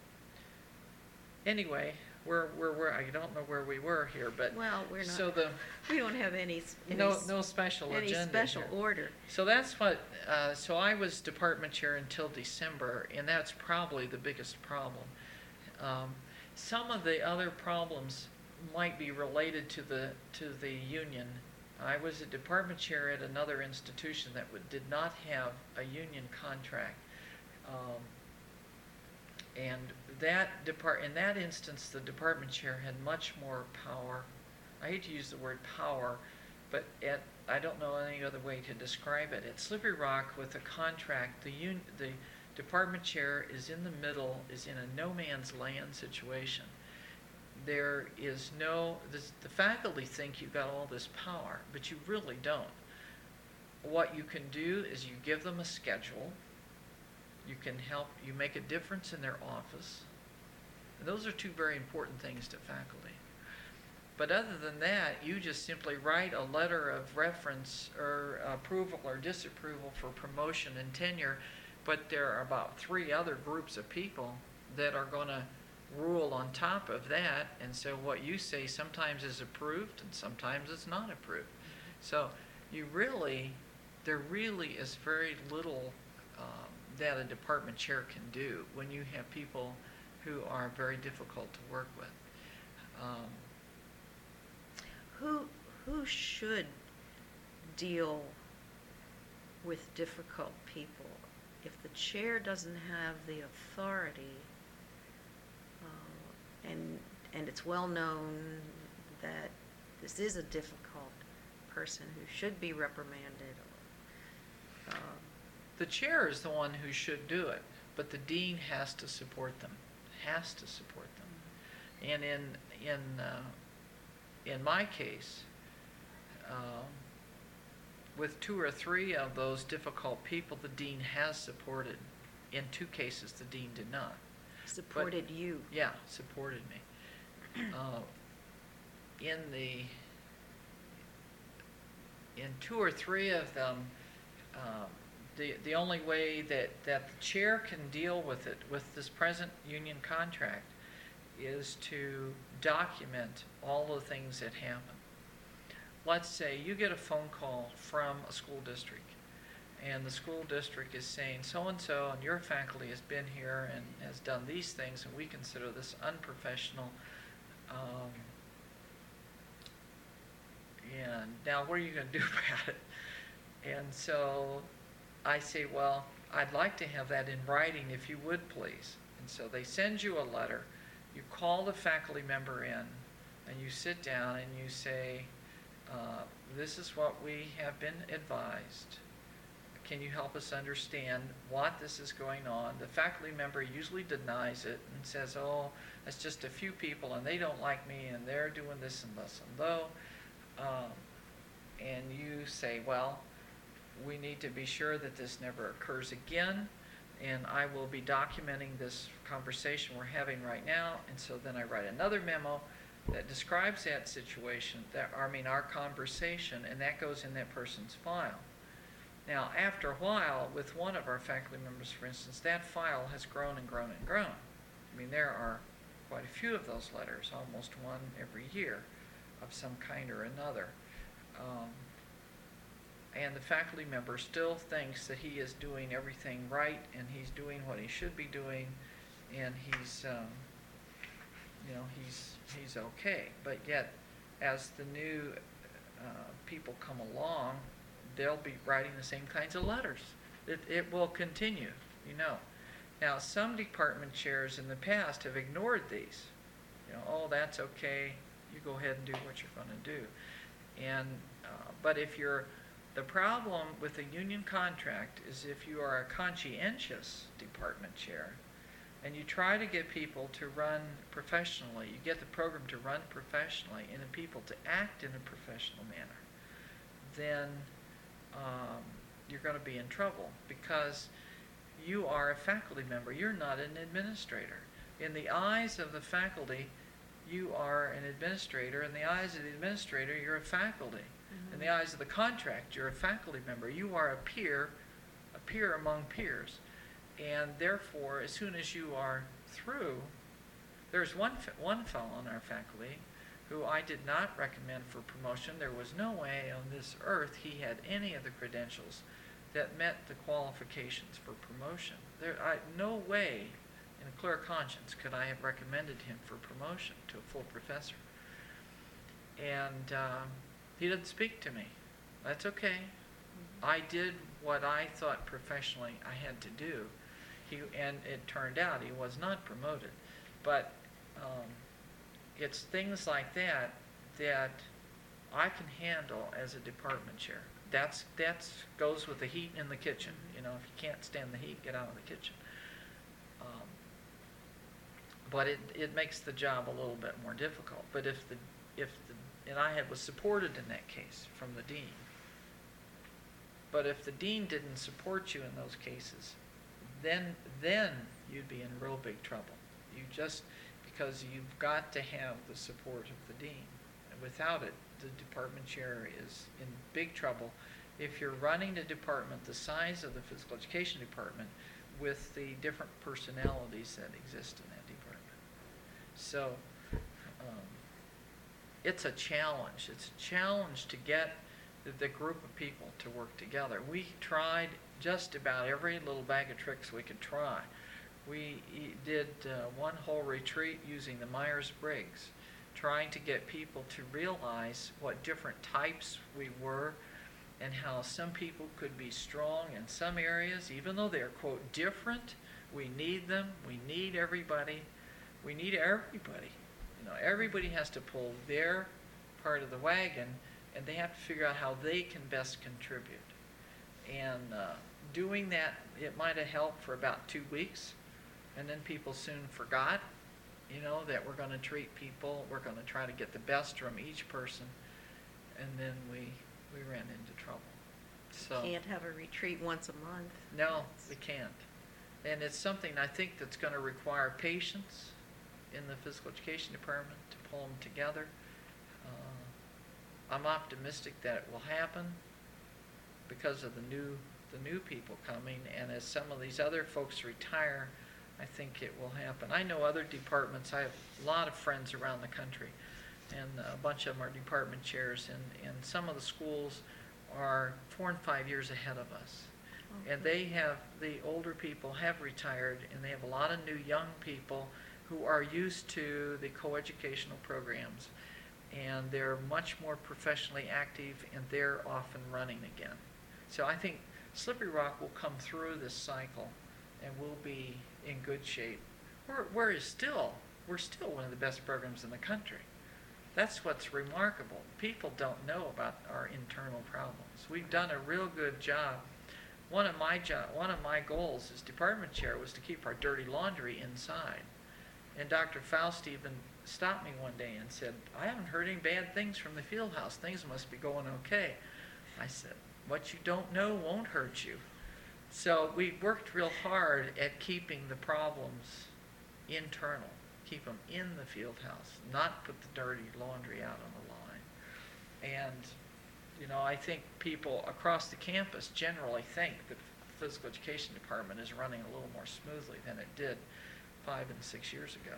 anyway, we're, we're, we're, I don't know where we were here, but. Well, we're not- So the, We don't have any, s- any no, s- no special any agenda special here. order. So that's what, uh, so I was department chair until December, and that's probably the biggest problem. Um, some of the other problems might be related to the, to the union. I was a department chair at another institution that would, did not have a union contract. Um, and that depart in that instance, the department chair had much more power. I hate to use the word power, but at, I don't know any other way to describe it. At Slippery Rock with a contract, the un, the department chair is in the middle, is in a no man's land situation. There is no, this, the faculty think you've got all this power, but you really don't. What you can do is you give them a schedule, you can help, you make a difference in their office. And those are two very important things to faculty. But other than that, you just simply write a letter of reference or approval or disapproval for promotion and tenure, but there are about three other groups of people that are going to rule on top of that, and so what you say sometimes is approved and sometimes it's not approved. So you really, there really is very little um, that a department chair can do when you have people who are very difficult to work with. Um, Who, who should deal with difficult people? If the chair doesn't have the authority, uh, and, and it's well known that this is a difficult person who should be reprimanded, or, uh, the chair is the one who should do it, but the dean has to support them, has to support them. And in, in, uh, in my case, uh, with two or three of those difficult people, the dean has supported. In two cases, the dean did not. supported But, you. Yeah, supported me. uh, in the, in two or three of them, uh, the the only way that, that the chair can deal with it, with this present union contract, is to document all the things that happen. Let's say you get a phone call from a school district, and the school district is saying, so-and-so and your faculty has been here and has done these things, and we consider this unprofessional. Um, and now what are you going to do about it? And so I say, well, I'd like to have that in writing if you would please. And so they send you a letter. You call the faculty member in, and you sit down and you say, uh, this is what we have been advised. Can you help us understand what this is going on? The faculty member usually denies it and says, oh, it's just a few people and they don't like me and they're doing this and this and though. Um, and you say, well, we need to be sure that this never occurs again, and I will be documenting this conversation we're having right now. And so then I write another memo that describes that situation, that I mean our conversation, and that goes in that person's file. Now, after a while, with one of our faculty members, for instance, that file has grown and grown and grown. I mean, there are quite a few of those letters, almost one every year of some kind or another. Um, and the faculty member still thinks that he is doing everything right and he's doing what he should be doing, and he's, um, you know, he's he's okay. But yet, as the new uh, people come along, they'll be writing the same kinds of letters. It, it will continue, you know. Now, some department chairs in the past have ignored these. You know, oh, that's okay. You go ahead and do what you're going to do. And uh, but if you're, the problem with a union contract is if you are a conscientious department chair, and you try to get people to run professionally, you get the program to run professionally and the people to act in a professional manner, then um, you're going to be in trouble, because you are a faculty member. You're not an administrator. In the eyes of the faculty, you are an administrator. In the eyes of the administrator, you're a faculty. Mm-hmm. In the eyes of the contract, you're a faculty member. You are a peer, a peer among peers. And therefore, as soon as you are through, there's one one fellow on our faculty who I did not recommend for promotion. There was no way on this earth he had any of the credentials that met the qualifications for promotion. There, I, no way, in a clear conscience, could I have recommended him for promotion to a full professor. And uh, he didn't speak to me. That's okay. I did what I thought professionally I had to do. He, and it turned out he was not promoted. But um, it's things like that that I can handle as a department chair. That's that's goes with the heat in the kitchen. You know, if you can't stand the heat, get out of the kitchen. Um, but it it makes the job a little bit more difficult. But if the if the and I had was supported in that case from the dean. But if the dean didn't support you in those cases, then then you'd be in real big trouble. You just because you've got to have the support of the dean. And without it, the department chair is in big trouble if you're running a department the size of the physical education department with the different personalities that exist in that department. So um, it's a challenge. It's a challenge to get the, the group of people to work together. We tried just about every little bag of tricks we could try. We did uh, one whole retreat using the Myers-Briggs, trying to get people to realize what different types we were and how some people could be strong in some areas, even though they're, quote, different. We need them. We need everybody. We need everybody. You know, everybody has to pull their part of the wagon, and they have to figure out how they can best contribute. And uh, doing that, it might have helped for about two weeks, and then people soon forgot, you know, that we're going to treat people, we're going to try to get the best from each person, and then we we ran into trouble. So Can't have a retreat once a month. no, we can't. And it's something I think that's going to require patience in the physical education department to pull them together. Uh, I'm optimistic that it will happen because of the new the new people coming, and as some of these other folks retire, I think it will happen. I know other departments. I have a lot of friends around the country, and a bunch of them are department chairs, and, and some of the schools are four and five years ahead of us. Okay. And they have, the older people have retired, and they have a lot of new young people who are used to the coeducational programs, and they're much more professionally active, and they're off and running again. So I think Slippery Rock will come through this cycle, and we'll be in good shape. We're, we're still, we're still one of the best programs in the country. That's what's remarkable. People don't know about our internal problems. We've done a real good job. One of my job, one of my goals as department chair was to keep our dirty laundry inside. And Doctor Faust even stopped me one day and said, "I haven't heard any bad things from the field house. Things must be going okay." I said, "What you don't know won't hurt you." So we worked real hard at keeping the problems internal, keep them in the field house, not put the dirty laundry out on the line. And, you know, I think people across the campus generally think the physical education department is running a little more smoothly than it did five and six years ago.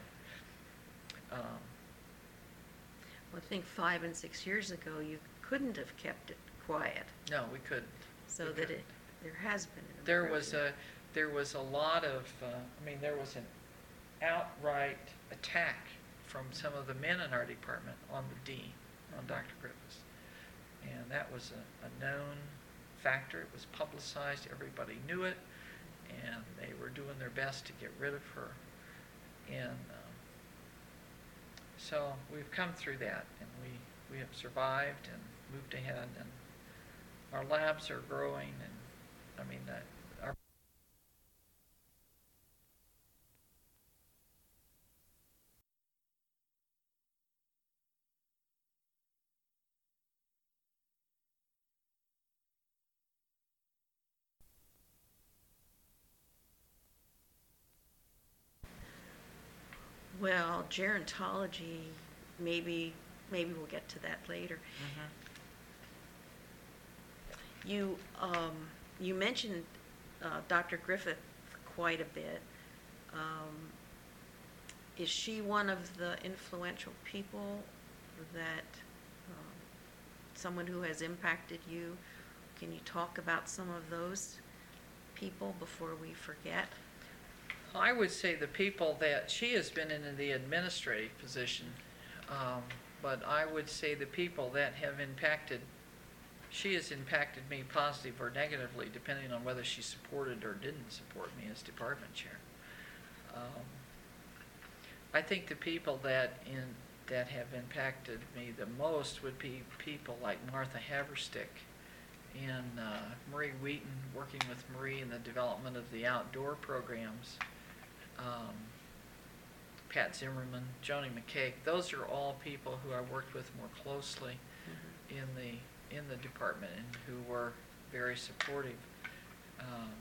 Um, Well, I think five and six years ago, you couldn't have kept it quiet, no, we couldn't. so We that couldn't. it, there has been an There was improvement. a, there was a lot of, uh, I mean, there was an outright attack from some of the men in our department on the dean, on Doctor Griffiths. And that was a, a known factor. It was publicized. Everybody knew it. And they were doing their best to get rid of her. And um, so we've come through that, and we, we have survived and moved ahead, and our labs are growing, and I mean, that our Well, gerontology, maybe, maybe we'll get to that later. Mhm. You, um, you mentioned uh, Doctor Griffith quite a bit. Um, is she one of the influential people that, um, someone who has impacted you? Can you talk about some of those people before we forget? I would say the people that, she has been in the administrative position, um, but I would say the people that have impacted, she has impacted me positive or negatively, depending on whether she supported or didn't support me as department chair. Um, I think the people that in that have impacted me the most would be people like Martha Haverstick and uh, Marie Wheaton, working with Marie in the development of the outdoor programs. Um, Pat Zimmerman, Joni McCaig, those are all people who I worked with more closely mm-hmm. in the in the department and who were very supportive. Um,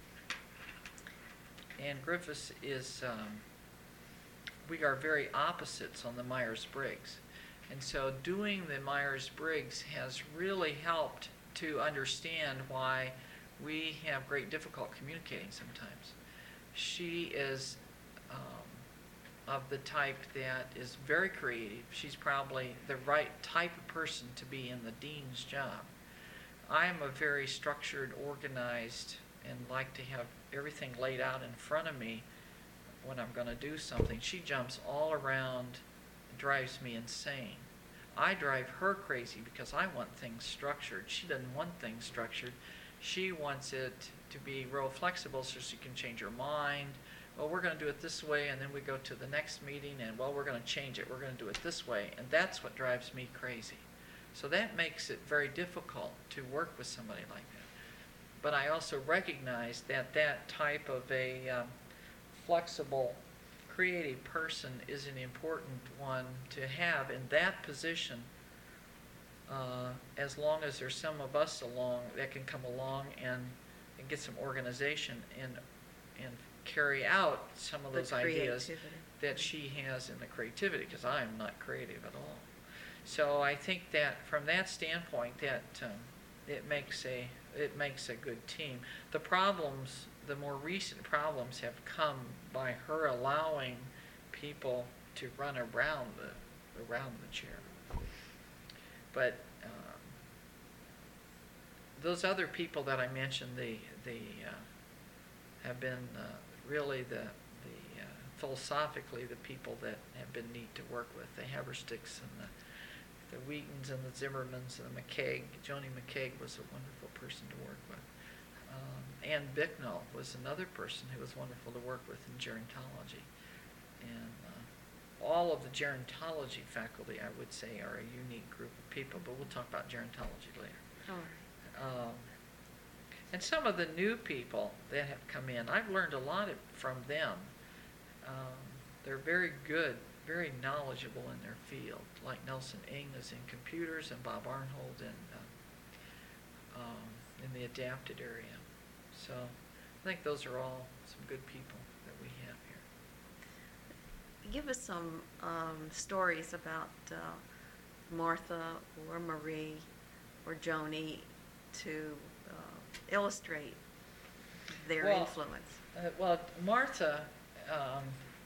Ann Griffiths is, um, we are very opposites on the Myers-Briggs. And so doing the Myers-Briggs has really helped to understand why we have great difficulty communicating sometimes. She is um, of the type that is very creative. She's probably the right type of person to be in the dean's job. I am a very structured, organized, and like to have everything laid out in front of me when I'm going to do something. She jumps all around, drives me insane. I drive her crazy because I want things structured. She doesn't want things structured. She wants it to be real flexible so she can change her mind. Well, we're going to do it this way, and then we go to the next meeting, and well, we're going to change it. We're going to do it this way, and that's what drives me crazy. So that makes it very difficult to work with somebody like that. But I also recognize that that type of a um, flexible, creative person is an important one to have in that position, uh, as long as there's some of us along that can come along and, and get some organization and and carry out some of those ideas that she has in the creativity, because I am not creative at all. So I think that from that standpoint, that um, it makes a it makes a good team. The problems, the more recent problems, have come by her allowing people to run around the around the chair. But um, those other people that I mentioned, the the uh, have been uh, really the the uh, philosophically the people that have been neat to work with. The Haversticks and the the Wheatons and the Zimmermans and the McCaig. Joni McCaig was a wonderful person to work with. Um, Ann Bicknell was another person who was wonderful to work with in gerontology. And uh, all of the gerontology faculty, I would say, are a unique group of people, but we'll talk about gerontology later. All right. Um, and some of the new people that have come in, I've learned a lot of, from them. Um, they're very good, very knowledgeable in their field, like Nelson Ng is in computers and Bob Arnhold in, uh, um, in the adapted area. So I think those are all some good people that we have here. Give us some um, stories about uh, Martha or Marie or Joni to uh, illustrate their well, influence. Uh, well, Martha um,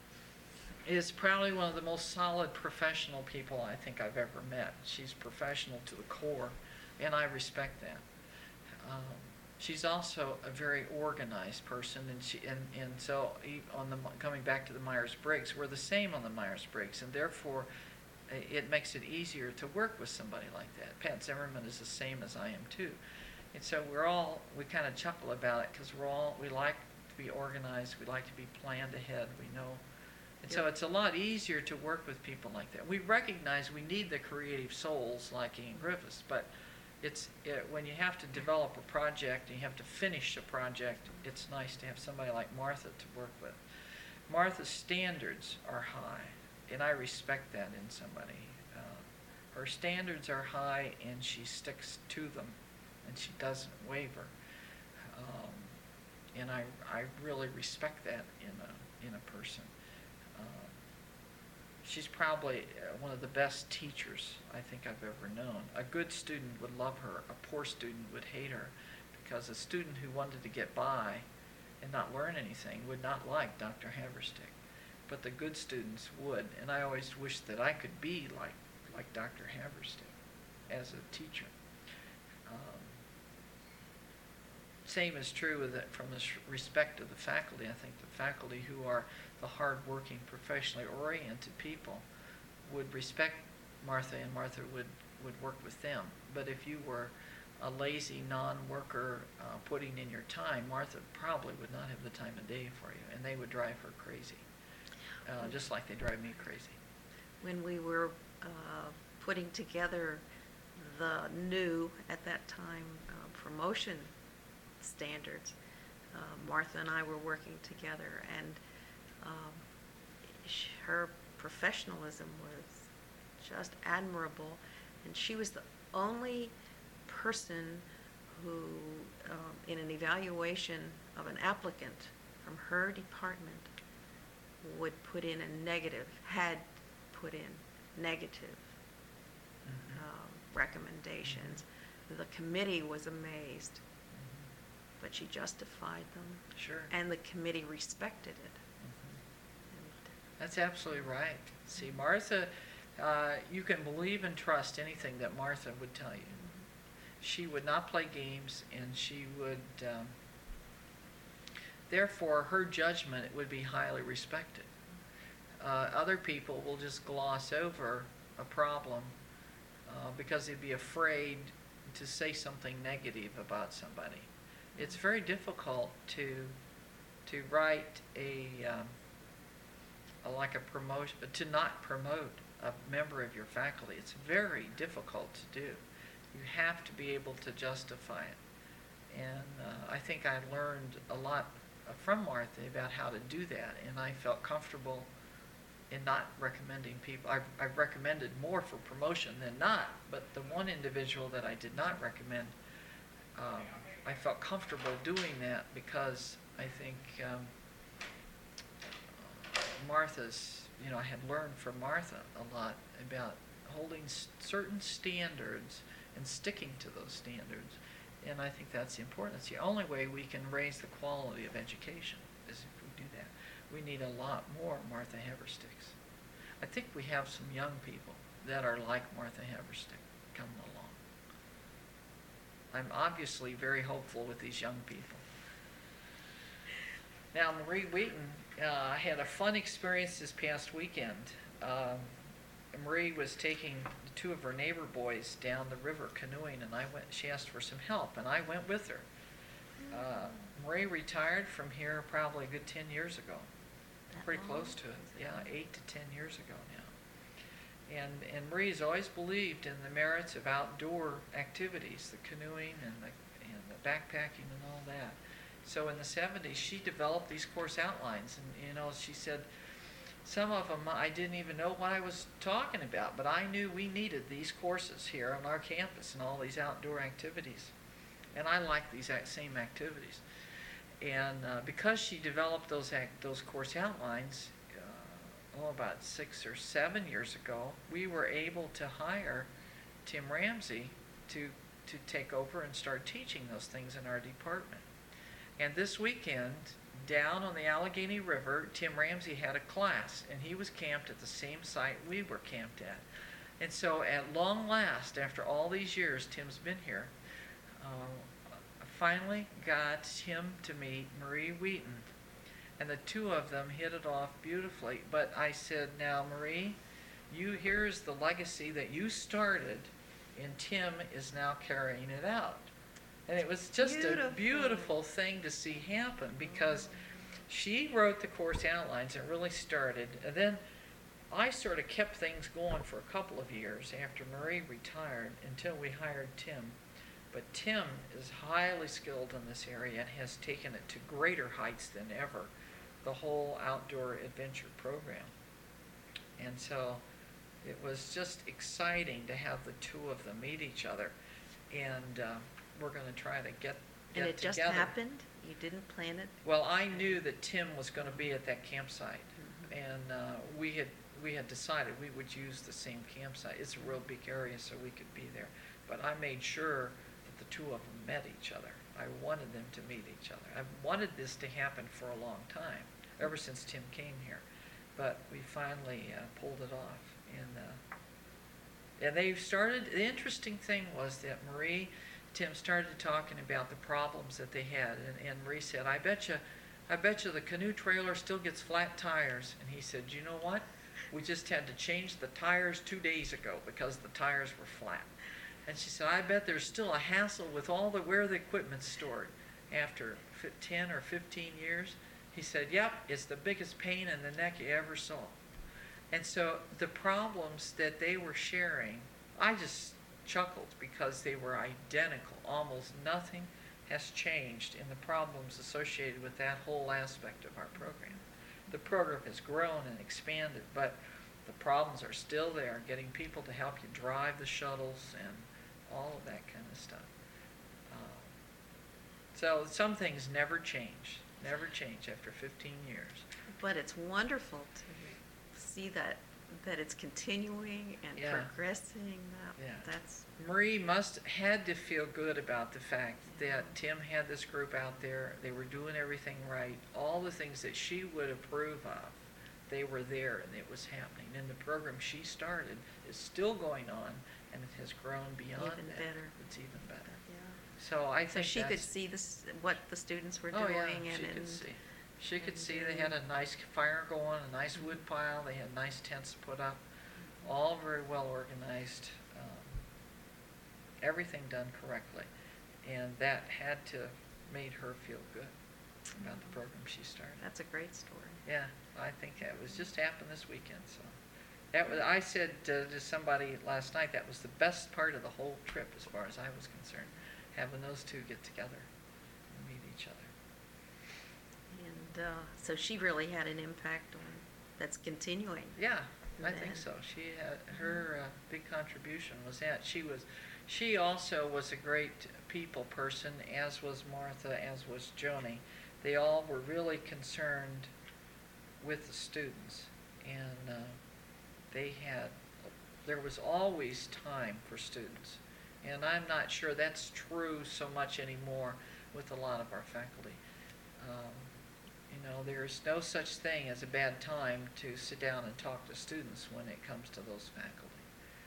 is probably one of the most solid professional people I think I've ever met. She's professional to the core, and I respect that. Um, she's also a very organized person, and she and, and so on the coming back to the Myers-Briggs, we're the same on the Myers-Briggs, and therefore it makes it easier to work with somebody like that. Pat Zimmerman is the same as I am too, and so we're all we kind of chuckle about it because we're all we like to be organized, we like to be planned ahead, we know. And so it's a lot easier to work with people like that. We recognize we need the creative souls like Ian Griffiths, but it's it, when you have to develop a project and you have to finish a project, it's nice to have somebody like Martha to work with. Martha's standards are high, and I respect that in somebody. Uh, her standards are high, and she sticks to them, and she doesn't waver. Um, and I I really respect that in a in a person. Um, she's probably uh, one of the best teachers I think I've ever known. A good student would love her. A poor student would hate her, because a student who wanted to get by and not learn anything would not like Doctor Haverstick. But the good students would, and I always wish that I could be like like Doctor Haverstick as a teacher. Um, same is true with it from the respect of the faculty. I think the faculty who are the hard-working, professionally oriented people would respect Martha, and Martha would, would work with them. But if you were a lazy non-worker uh, putting in your time, Martha probably would not have the time of day for you, and they would drive her crazy, uh, just like they drive me crazy. when we were uh, putting together the new, at that time, uh, promotion standards, uh, Martha and I were working together, and um, sh- her professionalism was just admirable, and she was the only person who, um, in an evaluation of an applicant from her department, would put in a negative, had put in negative Mhm. um, recommendations. The committee was amazed, Mhm. but she justified them, Sure. and the committee respected it. Mhm. And That's absolutely right. See, Martha, uh, you can believe and trust anything that Martha would tell you. She would not play games, and she would, um, therefore, her judgment would be highly respected. Uh, other people will just gloss over a problem uh, because they'd be afraid to say something negative about somebody. It's very difficult to to write a, um, a like a promotion, to not promote a member of your faculty. It's very difficult to do. You have to be able to justify it. And uh, I think I learned a lot from Martha about how to do that, and I felt comfortable in not recommending people. I've, I've recommended more for promotion than not, but the one individual that I did not recommend, um, I felt comfortable doing that because I think um, Martha's, you know, I had learned from Martha a lot about holding s- certain standards and sticking to those standards. And I think that's important. It's the only way we can raise the quality of education is if we do that. We need a lot more Martha Haversticks. I think we have some young people that are like Martha Haverstick coming along. I'm obviously very hopeful with these young people. Now, Marie Wheaton uh, had a fun experience this past weekend. Um, Marie was taking two of her neighbor boys down the river canoeing, and I went. She asked for some help, and I went with her. Uh, Marie retired from here probably a good ten years ago. That Pretty long? close to it. Yeah, eight to ten years ago now. And and Marie's always believed in the merits of outdoor activities, the canoeing and the and the backpacking and all that. So in the seventies, she developed these course outlines, and you know, she said some of them I didn't even know what I was talking about, but I knew we needed these courses here on our campus and all these outdoor activities, and I like these same activities. And uh, because she developed those act, those course outlines, uh, oh, about six or seven years ago, we were able to hire Tim Ramsey to to take over and start teaching those things in our department. And this weekend, down on the Allegheny River, Tim Ramsey had a class, and he was camped at the same site we were camped at. And so at long last, after all these years Tim's been here, uh, I finally got him to meet Marie Wheaton. And the two of them hit it off beautifully. But I said, now Marie, you here's the legacy that you started, and Tim is now carrying it out. And it was just Beautiful. a beautiful thing to see happen, because she wrote the course outlines and really started. And then I sort of kept things going for a couple of years after Marie retired until we hired Tim. But Tim is highly skilled in this area and has taken it to greater heights than ever, the whole outdoor adventure program. And so it was just exciting to have the two of them meet each other. And uh, we're going to try to get, get And it just together. happened? You didn't plan it? Well, I knew that Tim was going to be at that campsite, Mhm. and uh, we had we had decided we would use the same campsite. It's a real big area, so we could be there. But I made sure that the two of them met each other. I wanted them to meet each other. I've wanted this to happen for a long time, ever since Tim came here. But we finally uh, pulled it off, and uh, and they started. The interesting thing was that Marie. Tim started talking about the problems that they had, and, and Marie said, I bet you, I bet you the canoe trailer still gets flat tires. And he said, you know what? We just had to change the tires two days ago because the tires were flat. And she said, I bet there's still a hassle with all the where the equipment's stored. After ten or fifteen years, he said, yep, it's the biggest pain in the neck you ever saw. And so the problems that they were sharing, I just chuckled because they were identical. Almost nothing has changed in the problems associated with that whole aspect of our program. The program has grown and expanded, but the problems are still there, getting people to help you drive the shuttles and all of that kind of stuff. Um, so some things never change, never change after fifteen years. But it's wonderful to see that, that it's continuing and Yeah. progressing. That- Yeah. That's, Marie must had to feel good about the fact that Tim had this group out there. They were doing everything right. All the things that she would approve of, they were there and it was happening. And the program she started is still going on, and it has grown beyond Even that. better. It's even better. yeah. So I So think she could that's- see this, what the students were Oh, doing yeah, and. she could and- see. She could and see they had a nice fire going, a nice wood pile, they had nice tents put up, all very well organized, um, everything done correctly. And that had to made her feel good about the program she started. That's a great story. Yeah, I think that was just happened this weekend, so. That was, I said uh, to somebody last night, that was the best part of the whole trip as far as I was concerned, having those two get together and meet each other. And uh, so she really had an impact on, that's continuing. Yeah, I then. think so. She had, her uh, big contribution was that. She was, she also was a great people person, as was Martha, as was Joni. They all were really concerned with the students, and uh, they had, there was always time for students. And I'm not sure that's true so much anymore with a lot of our faculty. Um, You know, there's no such thing as a bad time to sit down and talk to students when it comes to those faculty.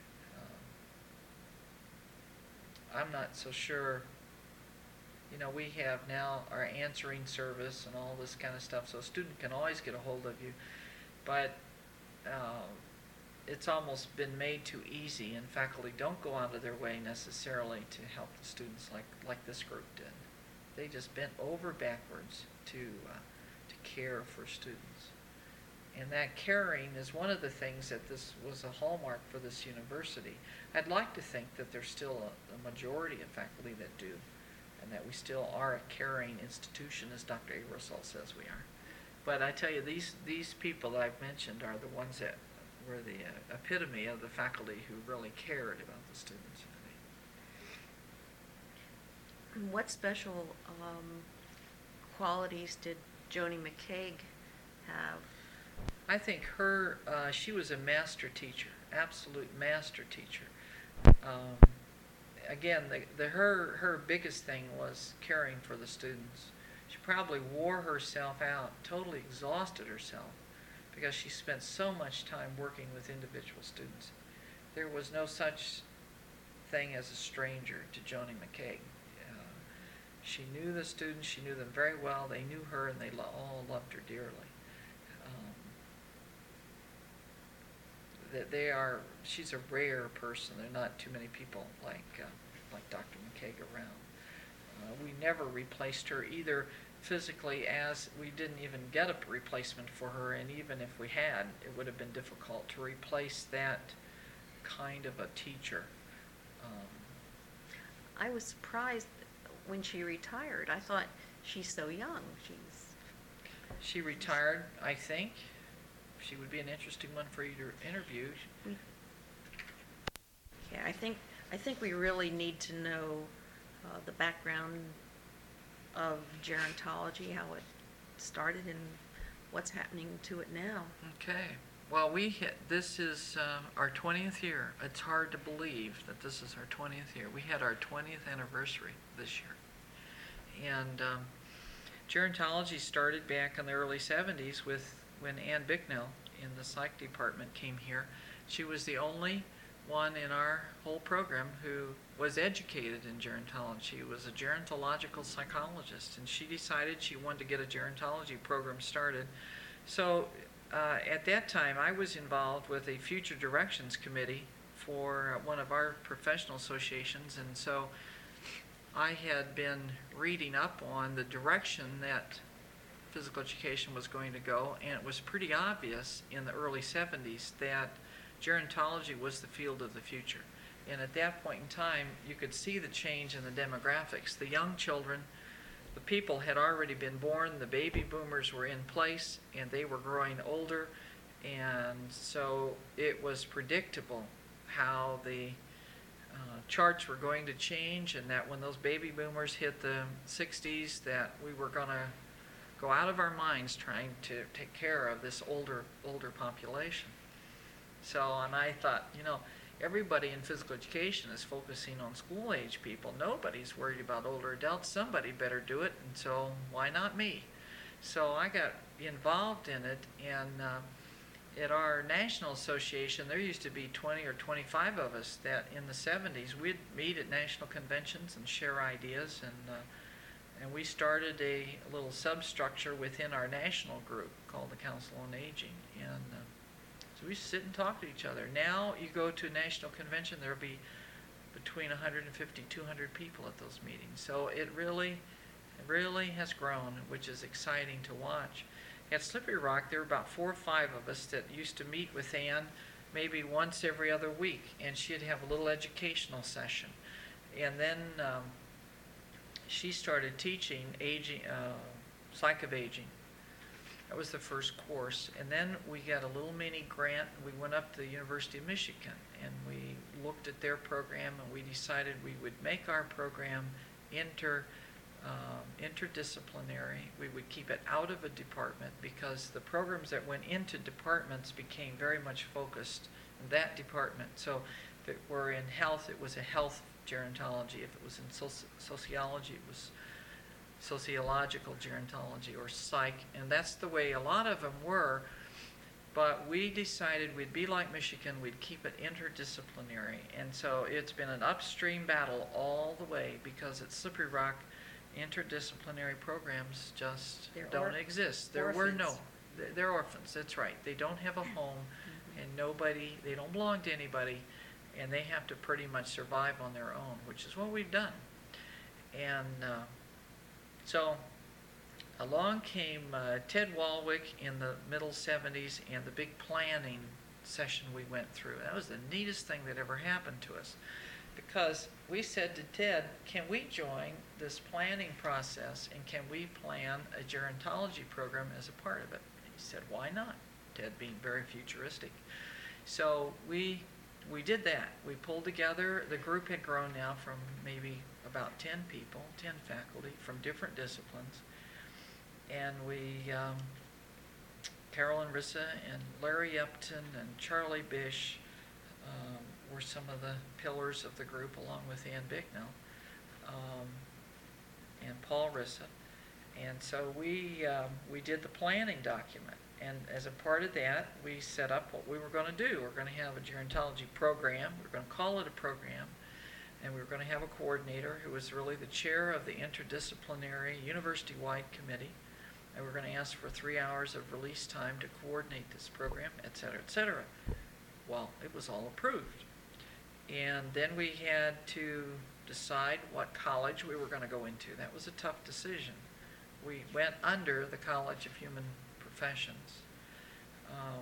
Um, I'm not so sure, you know, we have now our answering service and all this kind of stuff, so a student can always get a hold of you, but uh, it's almost been made too easy, and faculty don't go out of their way necessarily to help the students like, like this group did. They just bent over backwards to uh, to care for students. And that caring is one of the things that this was a hallmark for this university. I'd like to think that there's still a, a majority of faculty that do, and that we still are a caring institution, as Doctor Aebersold says we are. But I tell you, these, these people that I've mentioned are the ones that were the uh, epitome of the faculty who really cared about the students. What special um, qualities did Joni McCaig have? I think her, uh, she was a master teacher, absolute master teacher. Um, again, the, the, her, her biggest thing was caring for the students. She probably wore herself out, totally exhausted herself, because she spent so much time working with individual students. There was no such thing as a stranger to Joni McCaig. Uh, she knew the students, she knew them very well, they knew her, and they lo- all loved her dearly. Um, that they are, she's a rare person. There are not too many people like, uh, like Doctor McCaig around. Uh, we never replaced her either physically, as we didn't even get a replacement for her, and even if we had, it would have been difficult to replace that kind of a teacher. Um, I was surprised when she retired. I thought, she's so young. She's she retired, I think. She would be an interesting one for you to interview. Yeah, I think I think we really need to know uh, the background of gerontology, how it started, and what's happening to it now. Okay. Well, we hit, this is uh, our twentieth year. It's hard to believe that this is our twentieth year. We had our twentieth anniversary this year. And um, gerontology started back in the early seventies with when Ann Bicknell in the psych department came here. She was the only one in our whole program who was educated in gerontology. She was a gerontological psychologist, and she decided she wanted to get a gerontology program started. So uh, at that time, I was involved with a future directions committee for one of our professional associations, and so I had been reading up on the direction that physical education was going to go, and it was pretty obvious in the early seventies that gerontology was the field of the future. And at that point in time, you could see the change in the demographics. The young children, the people had already been born, the baby boomers were in place, and they were growing older, and so it was predictable how the uh, charts were going to change, and that when those baby boomers hit the sixties, that we were going to go out of our minds trying to take care of this older older population. So, and I thought, you know, everybody in physical education is focusing on school-age people. Nobody's worried about older adults. Somebody better do it, and so why not me? So I got involved in it, and uh, at our national association, there used to be twenty or twenty-five of us that in the seventies, we'd meet at national conventions and share ideas, and uh, and we started a little substructure within our national group called the Council on Aging, and uh, so we sit and talk to each other. Now you go to a national convention, there'll be between one hundred fifty, two hundred people at those meetings. So it really, it really has grown, which is exciting to watch. At Slippery Rock, there were about four or five of us that used to meet with Ann maybe once every other week, and she'd have a little educational session. And then um, she started teaching aging, uh, Psych of Aging. That was the first course. And then we got a little mini grant. We went up to the University of Michigan, and we looked at their program, and we decided we would make our program inter, um, interdisciplinary. We would keep it out of a department, because the programs that went into departments became very much focused in that department. So if it were in health, it was a health gerontology. If it was in soci sociology, it was sociological gerontology or psych, and that's the way a lot of them were. But we decided we'd be like Michigan, we'd keep it interdisciplinary, and so it's been an upstream battle all the way, because at Slippery Rock, interdisciplinary programs just They're don't or exist. There were no, orphans. they're- they're orphans, that's right. They don't have a home, Mhm. and nobody, they don't belong to anybody, and they have to pretty much survive on their own, which is what we've done. And uh, so along came uh, Ted Walwick in the middle seventies, and the big planning session we went through. That was the neatest thing that ever happened to us, because we said to Ted, can we join this planning process, and can we plan a gerontology program as a part of it? And he said, why not? Ted being very futuristic. So we we did that. We pulled together, the group had grown now from maybe about ten people, ten faculty from different disciplines. And we, um, Carolyn Rissa and Larry Upton and Charlie Bish um, were some of the pillars of the group, along with Ann Bicknell um, and Paul Rissa. And so we, um, we did the planning document. And as a part of that, we set up what we were going to do. We're going to have a gerontology program. We're going to call it a program. And we were going to have a coordinator who was really the chair of the interdisciplinary university-wide committee. And we're going to ask for three hours of release time to coordinate this program, et cetera, et cetera. Well, it was all approved. And then we had to decide what college we were going to go into. That was a tough decision. We went under the College of Human Professions. Um,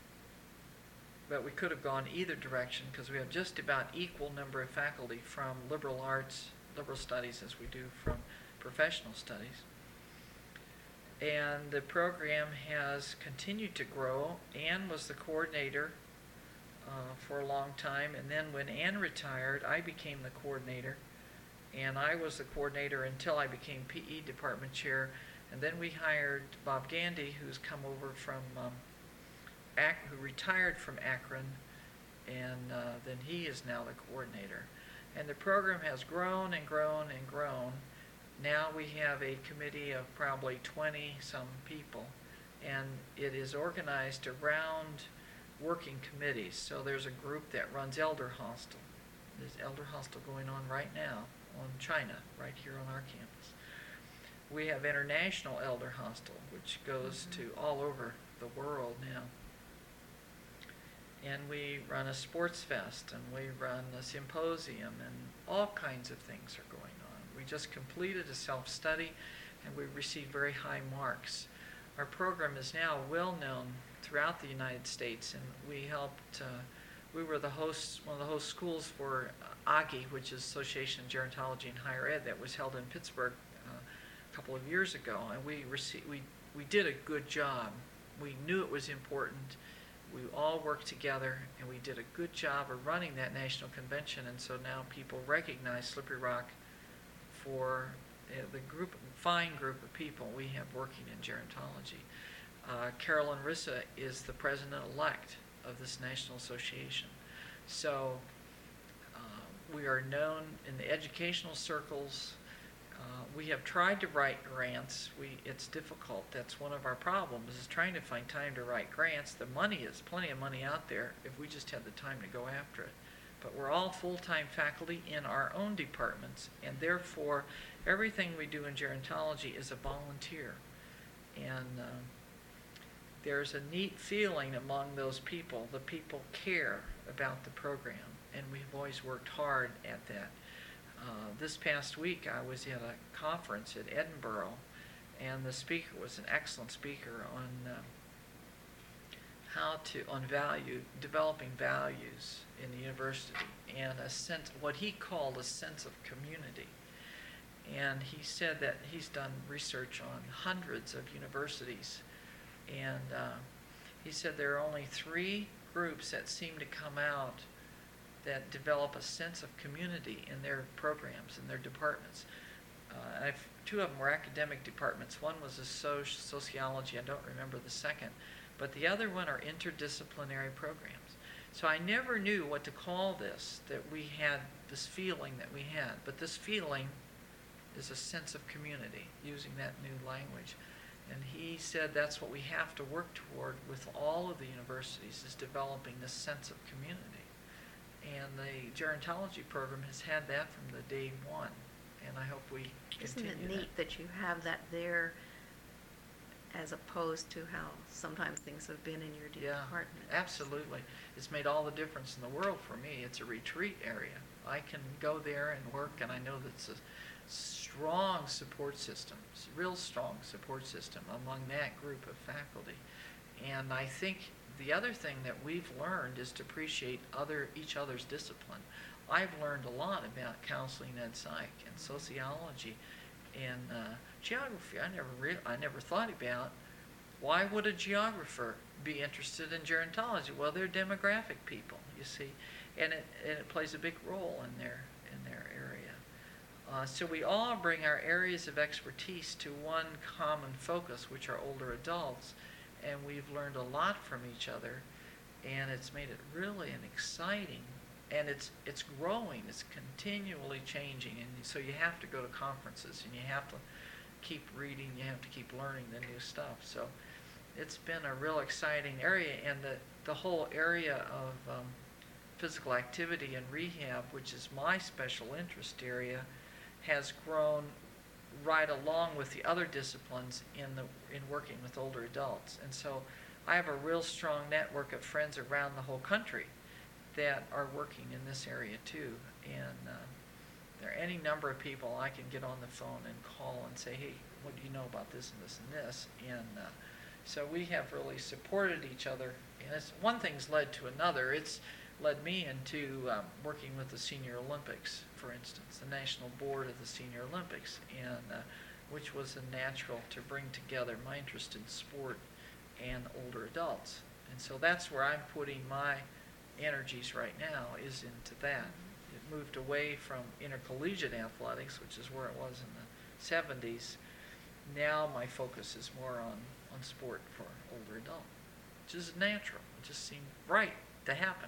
but we could have gone either direction, because we have just about equal number of faculty from liberal arts, liberal studies, as we do from professional studies. And the program has continued to grow. Ann was the coordinator uh, for a long time, and then when Ann retired, I became the coordinator, and I was the coordinator until I became P E department chair. And then we hired Bob Gandy, who's come over from, um, Ac who retired from Akron, and uh, then he is now the coordinator. And the program has grown and grown and grown. Now we have a committee of probably twenty some people, and it is organized around working committees. So there's a group that runs Elder Hostel. There's Elder Hostel going on right now on China, right here on our campus. We have International Elder Hostel, which goes mm-hmm. to all over the world now. And we run a sports fest, and we run a symposium, and all kinds of things are going on. We just completed a self-study, and we received very high marks. our program is now well known throughout the United States, and we helped, uh, we were the hosts, one of the host schools for uh, A G I, which is Association of Gerontology in Higher Ed, that was held in Pittsburgh uh, a couple of years ago, and we received, we, we did a good job. We knew it was important. We all worked together, and we did a good job of running that national convention, and so now people recognize Slippery Rock for uh, the group, fine group of people we have working in gerontology. Uh, Carolyn Rissa is the president-elect of this national association. So uh, we are known in the educational circles. Uh, we have tried to write grants. We, it's difficult. That's one of our problems, is trying to find time to write grants. The money is plenty of money out there if we just had the time to go after it. But we're all full-time faculty in our own departments, and therefore everything we do in gerontology is a volunteer. And uh, there's a neat feeling among those people. The people care about the program, and we've always worked hard at that. Uh, this past week I was at a conference at Edinburgh, and the speaker was an excellent speaker on uh, how to, on value, developing values in the university, and a sense, what he called a sense of community. And he said that he's done research on hundreds of universities, and uh, he said there are only three groups that seem to come out that develop a sense of community in their programs, in their departments. Uh, I've, two of them were academic departments. One was a soci sociology, I don't remember the second, but the other one are interdisciplinary programs. So I never knew what to call this, that we had this feeling that we had, but this feeling is a sense of community, using that new language. And he said that's what we have to work toward with all of the universities, is developing this sense of community. And the gerontology program has had that from the day one, and I hope we continue that. Isn't it neat that you have that there, as opposed to how sometimes things have been in your department? Yeah, absolutely. It's made all the difference in the world for me. It's a retreat area. I can go there and work, and I know that it's a strong support system, it's a real strong support system among that group of faculty. And I think the other thing that we've learned is to appreciate other each other's discipline. I've learned a lot about counseling and psych and sociology and uh, geography. I never re I never thought about, why would a geographer be interested in gerontology? Well, they're demographic people, you see, and it and it plays a big role in their in their area. Uh, so we all bring our areas of expertise to one common focus, which are older adults. And we've learned a lot from each other, and it's made it really an exciting, and it's it's growing, it's continually changing, and so you have to go to conferences, and you have to keep reading, you have to keep learning the new stuff. So it's been a real exciting area, and the, the whole area of um, physical activity and rehab, which is my special interest area, has grown right along with the other disciplines in the in working with older adults. And so I have a real strong network of friends around the whole country that are working in this area too. And uh, there are any number of people I can get on the phone and call and say, hey, what do you know about this and this and this? And uh, so we have really supported each other. And it's, one thing's led to another. It's led me into um, working with the Senior Olympics, for instance, the National Board of the Senior Olympics, and uh, which was a natural to bring together my interest in sport and older adults. And so that's where I'm putting my energies right now, is into that. It moved away from intercollegiate athletics, which is where it was in the seventies. Now my focus is more on, on sport for older adults, which is natural. It just seemed right to happen.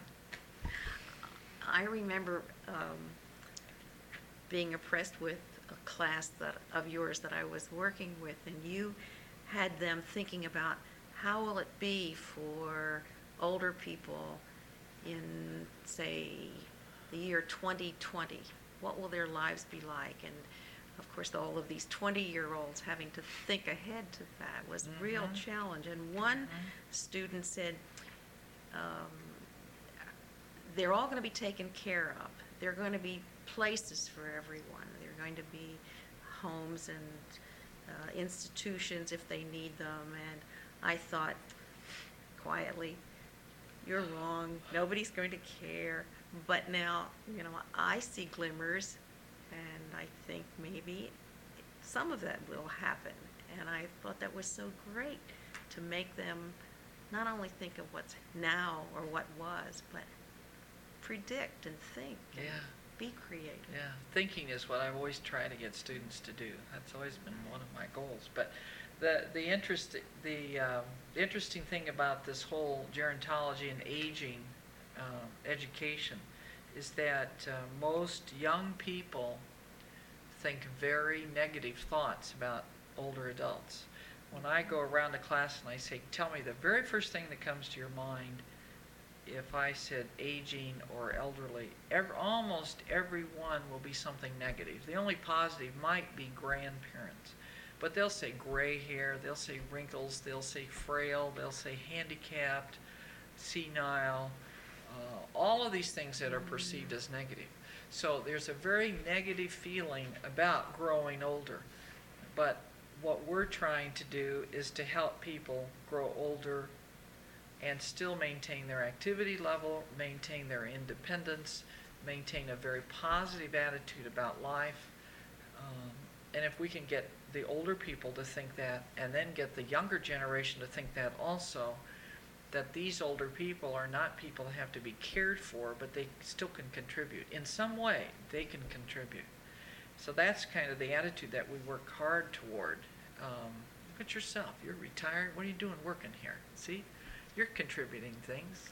I remember um, being impressed with a class that of yours that I was working with, and you had them thinking about how will it be for older people in, say, the year twenty twenty. What will their lives be like? And of course, all of these twenty-year-olds having to think ahead to that was Mm-hmm. a real challenge. And one Mm-hmm. student said, um, they're all going to be taken care of. There are going to be places for everyone. There are going to be homes and uh, institutions if they need them. And I thought quietly, you're wrong. Nobody's going to care. But now, you know, I see glimmers, and I think maybe some of that will happen. And I thought that was so great to make them not only think of what's now or what was, but predict and think and Yeah. be creative. Yeah, thinking is what I've always tried to get students to do. That's always been one of my goals. But the the interest the, um, the interesting thing about this whole gerontology and aging uh, education is that uh, most young people think very negative thoughts about older adults. When I go around the class and I say, tell me the very first thing that comes to your mind if I said aging or elderly, every, almost everyone will be something negative. The only positive might be grandparents. But they'll say gray hair, they'll say wrinkles, they'll say frail, they'll say handicapped, senile, uh, all of these things that are perceived as negative. So there's a very negative feeling about growing older. But what we're trying to do is to help people grow older and still maintain their activity level, maintain their independence, maintain a very positive attitude about life. Um, and if we can get the older people to think that, and then get the younger generation to think that also, that these older people are not people that have to be cared for, but they still can contribute. In some way, they can contribute. So that's kind of the attitude that we work hard toward. Um, look at yourself. You're retired. What are you doing working here? See? You're contributing things.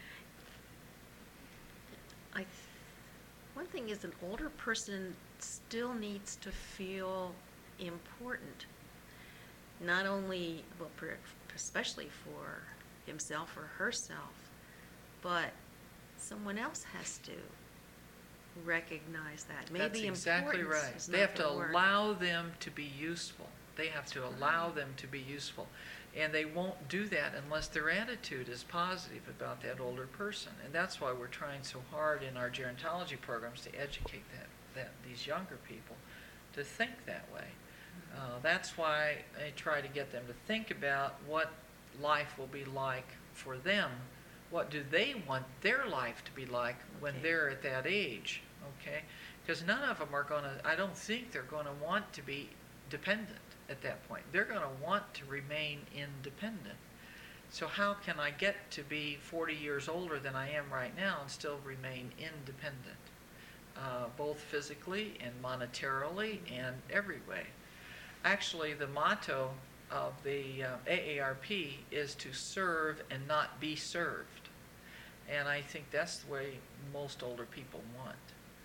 I th- one thing is an older person still needs to feel important, not only, well, per, especially for himself or herself, but someone else has to recognize that. Maybe That's exactly importance right. is They not have the to word. allow them to be useful. They have to allow them to be useful. And they won't do that unless their attitude is positive about that older person. And that's why we're trying so hard in our gerontology programs to educate that, that these younger people to think that way. Uh, that's why I try to get them to think about what life will be like for them. What do they want their life to be like when Okay. they're at that age? Okay? Because none of them are going to, I don't think they're going to want to be dependent at that point. They're going to want to remain independent. So how can I get to be forty years older than I am right now and still remain independent, uh, both physically and monetarily and every way? Actually, the motto of the uh, A A R P is to serve and not be served. And I think that's the way most older people want.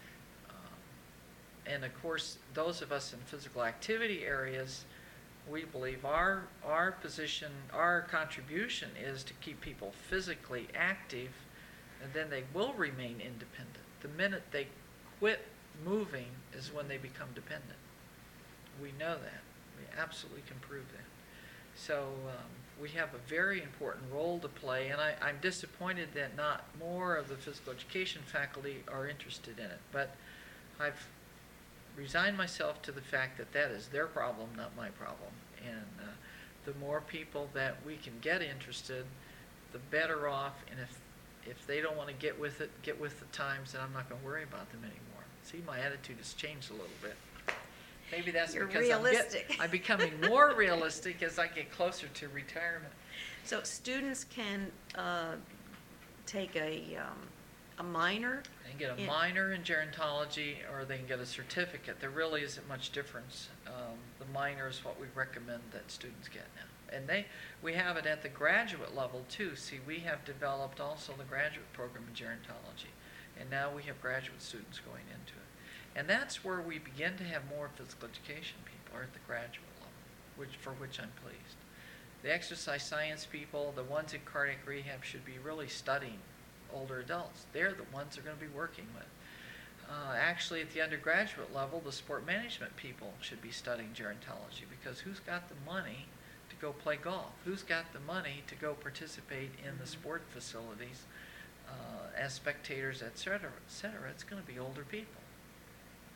And of course, those of us in physical activity areas, we believe our our position, our contribution is to keep people physically active, and then they will remain independent. The minute they quit moving is when they become dependent. We know that. We absolutely can prove that. So um, we have a very important role to play, and I, I'm disappointed that not more of the physical education faculty are interested in it. But I've resign myself to the fact that that is their problem, not my problem. And uh, the more people that we can get interested, the better off. And if if they don't want to get with it, get with the times, then I'm not going to worry about them anymore. See, my attitude has changed a little bit. Maybe that's You're because realistic. I'm, get, I'm becoming more realistic as I get closer to retirement. So students can uh, take a, um, a minor. They can get a in- minor in gerontology, or they can get a certificate. There really isn't much difference. Um, the minor is what we recommend that students get now. And they, we have it at the graduate level too. See, we have developed also the graduate program in gerontology. And now we have graduate students going into it. And that's where we begin to have more physical education people, are at the graduate level, which, for which I'm pleased. The exercise science people, the ones in cardiac rehab, should be really studying older adults. They're the ones they're going to be working with. Uh, actually, at the undergraduate level, the sport management people should be studying gerontology, because who's got the money to go play golf? Who's got the money to go participate in the sport facilities uh, as spectators, et cetera, et cetera? It's going to be older people.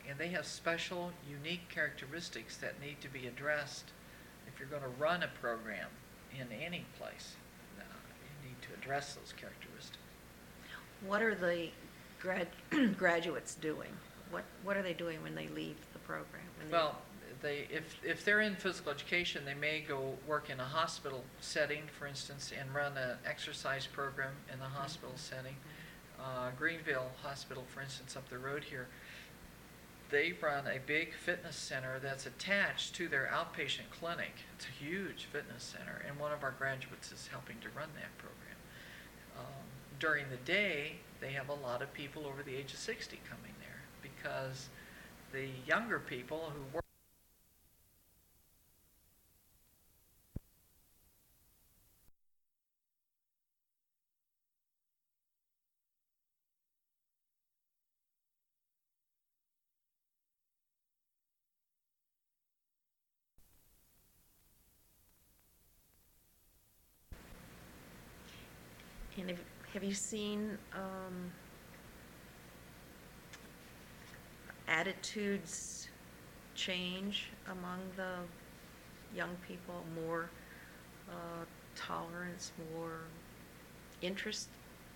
and they have special, unique characteristics that need to be addressed if you're going to run a program in any place. Uh, you need to address those characteristics. What are the grad graduates doing? What What are they doing when they leave the program? When they- Well, they, if, if they're in physical education, they may go work in a hospital setting, for instance, and run an exercise program in the hospital setting. Uh, Greenville Hospital, for instance, up the road here, they run a big fitness center that's attached to their outpatient clinic. It's a huge fitness center, and one of our graduates is helping to run that program. Um, during the day, they have a lot of people over the age of sixty coming there because the younger people who work And have, have you seen um, attitudes change among the young people? More uh, tolerance, more interest?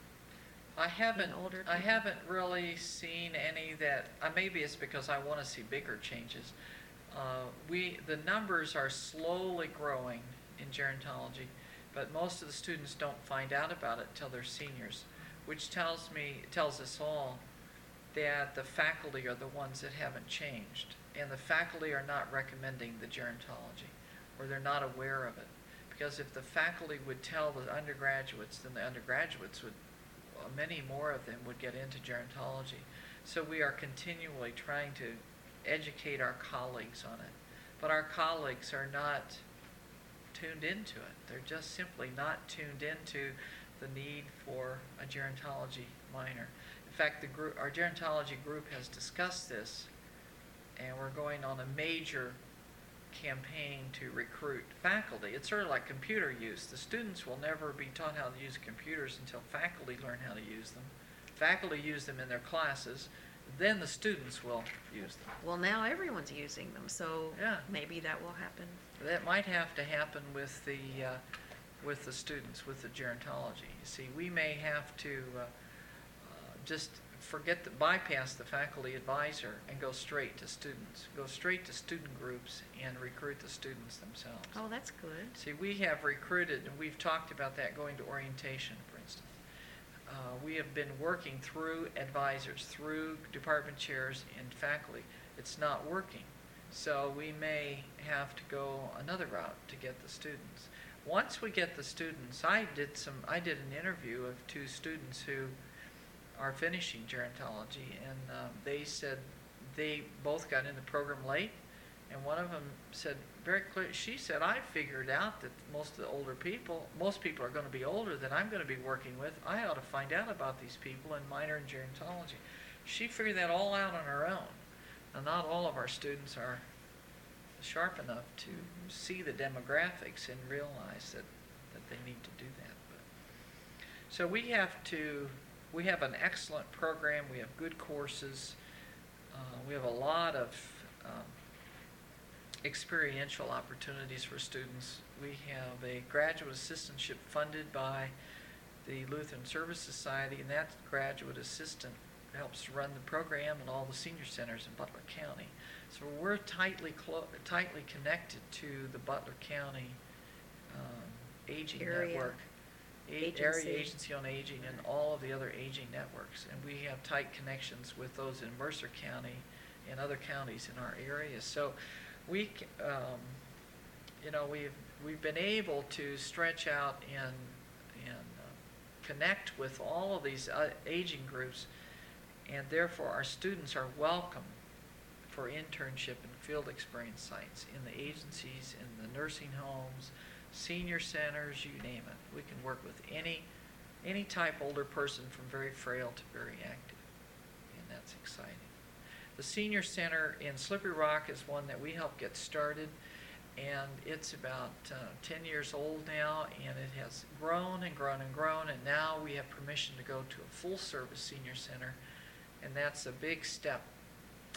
I haven't, older I people? haven't really seen any that, uh, maybe it's because I want to see bigger changes. Uh, we, the numbers are slowly growing in gerontology, but most of the students don't find out about it till they're seniors, which tells me, tells us all that the faculty are the ones that haven't changed, and the faculty are not recommending the gerontology, or they're not aware of it. Because if the faculty would tell the undergraduates, then the undergraduates would, well, many more of them would get into gerontology. So we are continually trying to educate our colleagues on it. But our colleagues are not tuned into it. They're just simply not tuned into the need for a gerontology minor. In fact, the group, our gerontology group has discussed this, and we're going on a major campaign to recruit faculty. It's sort of like computer use. The students will never be taught how to use computers until faculty learn how to use them. Faculty use them in their classes, then the students will use them. Well, now everyone's using them, so Yeah. maybe that will happen. That might have to happen with the uh, with the students, with the gerontology. You see, we may have to uh, uh, just forget the bypass the faculty advisor and go straight to students, go straight to student groups and recruit the students themselves. Oh, that's good. See, we have recruited, and we've talked about that going to orientation, for instance. Uh, we have been working through advisors, through department chairs and faculty. It's not working. So we may have to go another route to get the students. Once we get the students, I did some, I did an interview of two students who are finishing gerontology, and um, they said they both got in the program late, and one of them said very clear, she said, I figured out that most of the older people, most people are going to be older than I'm going to be working with. I ought to find out about these people and minor in gerontology. She figured that all out on her own. Now, not all of our students are sharp enough to Mhm. see the demographics and realize that, that they need to do that. But, so we have to, we have an excellent program. We have good courses. Uh, we have a lot of um, experiential opportunities for students. We have a graduate assistantship funded by the Lutheran Service Society, and that graduate assistant helps run the program and all the senior centers in Butler County. So we're tightly clo- tightly connected to the Butler County um, Aging Area Network, A- agency. Area Agency on Aging, and all of the other aging networks. And we have tight connections with those in Mercer County and other counties in our area. So we, c- um, you know, we've we've been able to stretch out and and uh, connect with all of these uh, aging groups. And therefore, our students are welcome for internship and field experience sites in the agencies, in the nursing homes, senior centers, you name it. We can work with any any type older person from very frail to very active, and that's exciting. The senior center in Slippery Rock is one that we helped get started, and it's about uh, ten years old now, and it has grown and grown and grown, and now we have permission to go to a full-service senior center. And that's a big step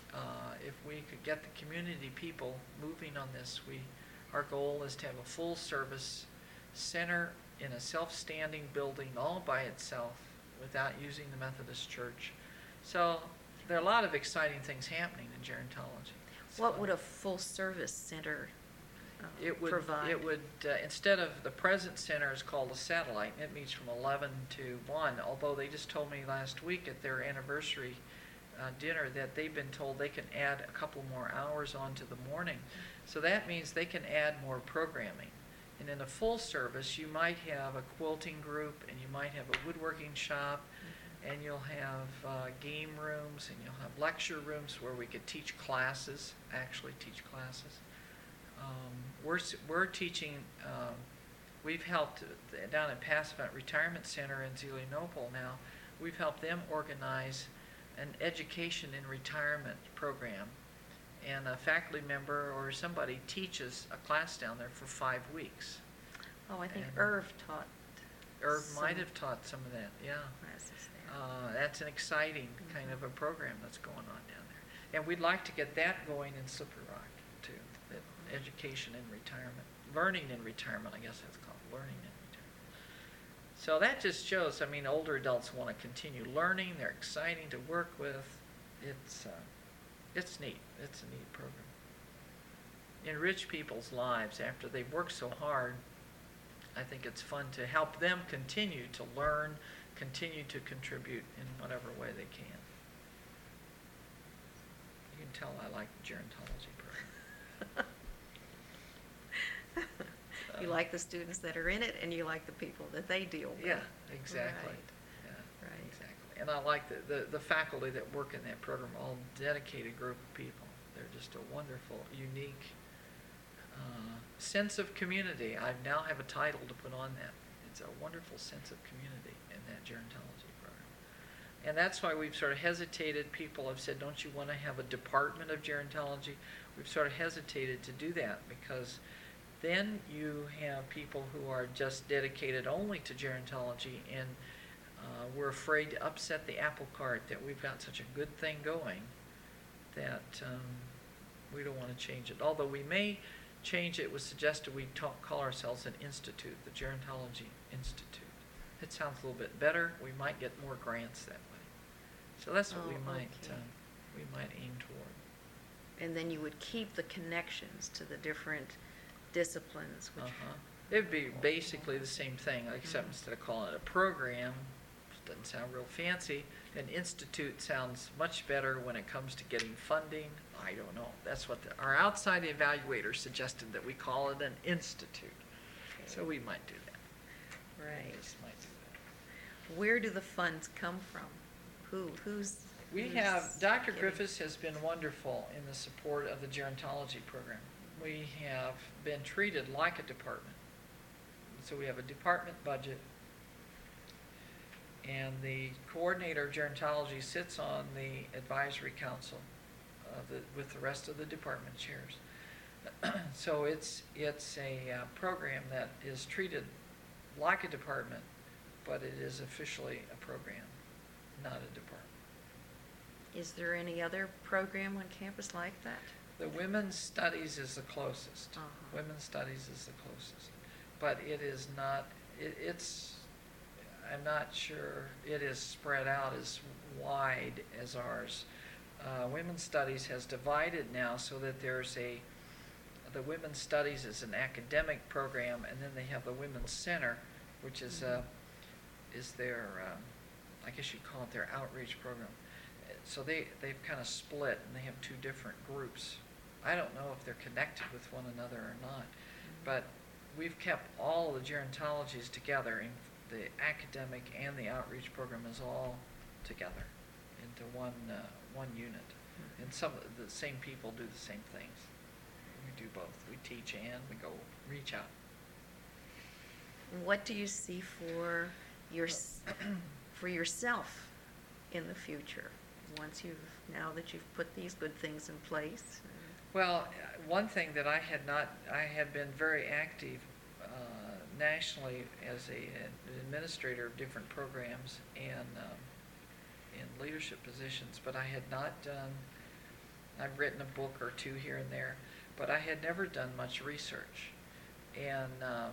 uh, if we could get the community people moving on this, we, our goal is to have a full-service center in a self-standing building all by itself without using the Methodist Church. So there are a lot of exciting things happening in gerontology. It's What fun. would a full-service center uh, It would, provide? it would, uh, instead of the present center is called a satellite, and it meets from eleven to one, although they just told me last week at their anniversary uh, dinner that they've been told they can add a couple more hours onto the morning. So that means they can add more programming. And in a full service, you might have a quilting group, and you might have a woodworking shop, and you'll have uh, game rooms, and you'll have lecture rooms where we could teach classes, actually teach classes. Um, we're, s- we're teaching, um, we've helped uh, down at Passavant Retirement Center in Zelienople now, we've helped them organize an education in retirement program. And a faculty member or somebody teaches a class down there for five weeks. Oh, I think and- Irv taught Irv might some have taught some of that, yeah. classes there. Uh, that's an exciting kind Mhm. of a program that's going on down there. And we'd like to get that going in Slippery Rock too, that education in retirement, learning in retirement, I guess that's called, learning in retirement. So that just shows, I mean, older adults want to continue learning, they're exciting to work with. It's, uh, it's neat, it's a neat program. Enrich people's lives after they've worked so hard. I think it's fun to help them continue to learn, continue to contribute in whatever way they can. You can tell I like the gerontology program. You Uh, like the students that are in it, and you like the people that they deal with. Yeah, exactly. Right. Yeah, Right. exactly. And I like the, the, the faculty that work in that program, all dedicated group of people. They're just a wonderful, unique uh, sense of community. I now have a title to put on that. It's a wonderful sense of community in that gerontology program. And that's why we've sort of hesitated. People have said, don't you want to have a department of gerontology? We've sort of hesitated to do that because then you have people who are just dedicated only to gerontology, and uh, we're afraid to upset the apple cart that we've got such a good thing going that um, we don't want to change it. Although we may change it, it was suggested we talk, call ourselves an institute, the Gerontology Institute. It sounds a little bit better. We might get more grants that way. So that's what we Oh, might okay. uh, we might aim toward. And then you would keep the connections to the different disciplines, which, Uh-huh. It would be basically the same thing, except Mhm. instead of calling it a program, which doesn't sound real fancy, an institute sounds much better when it comes to getting funding. I don't know. That's what the, our outside evaluator suggested, that we call it an institute. So we might do that. right. We just might do that. Where do the funds come from? Who, who's? We who's have, Doctor giving? Griffiths has been wonderful in the support of the gerontology program. We have been treated like a department. So we have a department budget, and the coordinator of gerontology sits on the advisory council of the, with the rest of the department chairs. So it's, it's a uh, program that is treated like a department, but it is officially a program, not a department. Is there any other program on campus like that? The women's studies is the closest. Uh-huh. Women's studies is the closest. But it is not, it, it's, I'm not sure it is spread out as wide as ours. Uh, women's studies has divided now so that there's a, the women's studies is an academic program, and then they have the women's center, which is, uh, is their, um, I guess you'd call it their outreach program. So they, they've kind of split, and they have two different groups. I don't know if they're connected with one another or not, but we've kept all the gerontologies together, and the academic and the outreach program is all together into one, uh, one unit. And some of the same people do the same things. We do both. We teach and we go reach out. What do you see for your, for yourself in the future? Once you've, now that you've put these good things in place? Well, uh, one thing that I had not, I had been very active uh, nationally as a, an administrator of different programs and um, in leadership positions, but I had not done I've written a book or two here and there, but I had never done much research. And um,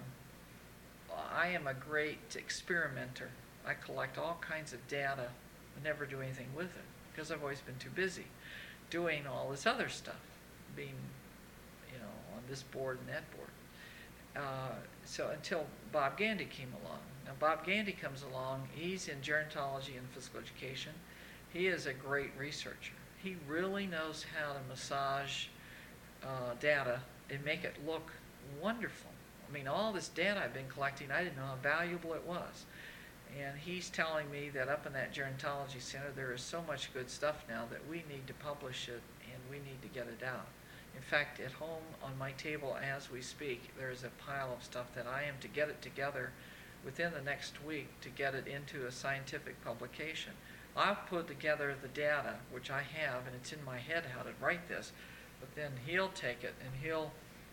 I am a great experimenter. I collect all kinds of data, but never do anything with it because I've always been too busy doing all this other stuff, being, you know, on this board and that board. Uh, so until Bob Gandy came along. Now Bob Gandy comes along, he's in gerontology and physical education. He is a great researcher. He really knows how to massage uh, data and make it look wonderful. I mean, all this data I've been collecting, I didn't know how valuable it was. And he's telling me that up in that gerontology center there is so much good stuff now that we need to publish it and we need to get it out. In fact, at home on my table as we speak, there's a pile of stuff that I am to get it together within the next week to get it into a scientific publication. I'll put together the data, which I have, and it's in my head how to write this, but then he'll take it and he'll